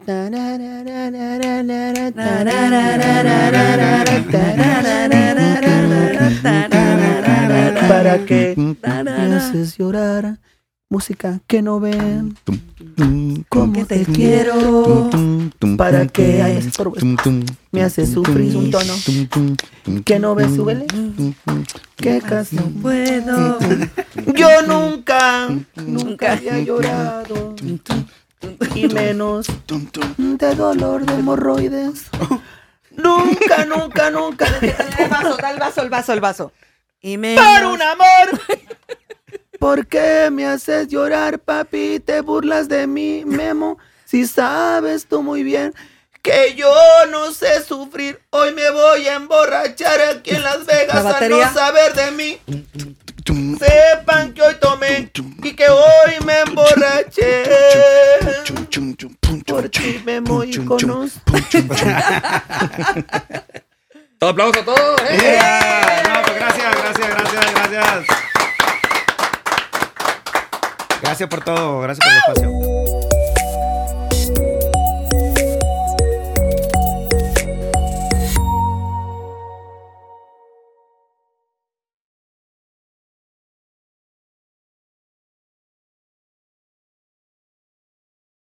para que me haces llorar, música que no ven, como te quiero, para que me haces sufrir un tono que no ves, súbele, que casi no puedo. Yo nunca había llorado, y menos de dolor de hemorroides. Nunca.
El vaso. Y me.
Por un amor. ¿Por qué me haces llorar, papi? Te burlas de mí, Memo. Si sabes tú muy bien que yo no sé sufrir. Hoy me voy a emborrachar aquí en Las Vegas a
batería.
no saber de mí. Sepan que hoy tomé y que hoy me emborraché. Por ti, Memo, íconos.
Todo aplauso a todos.
No, pues gracias. Gracias por todo, gracias por el espacio.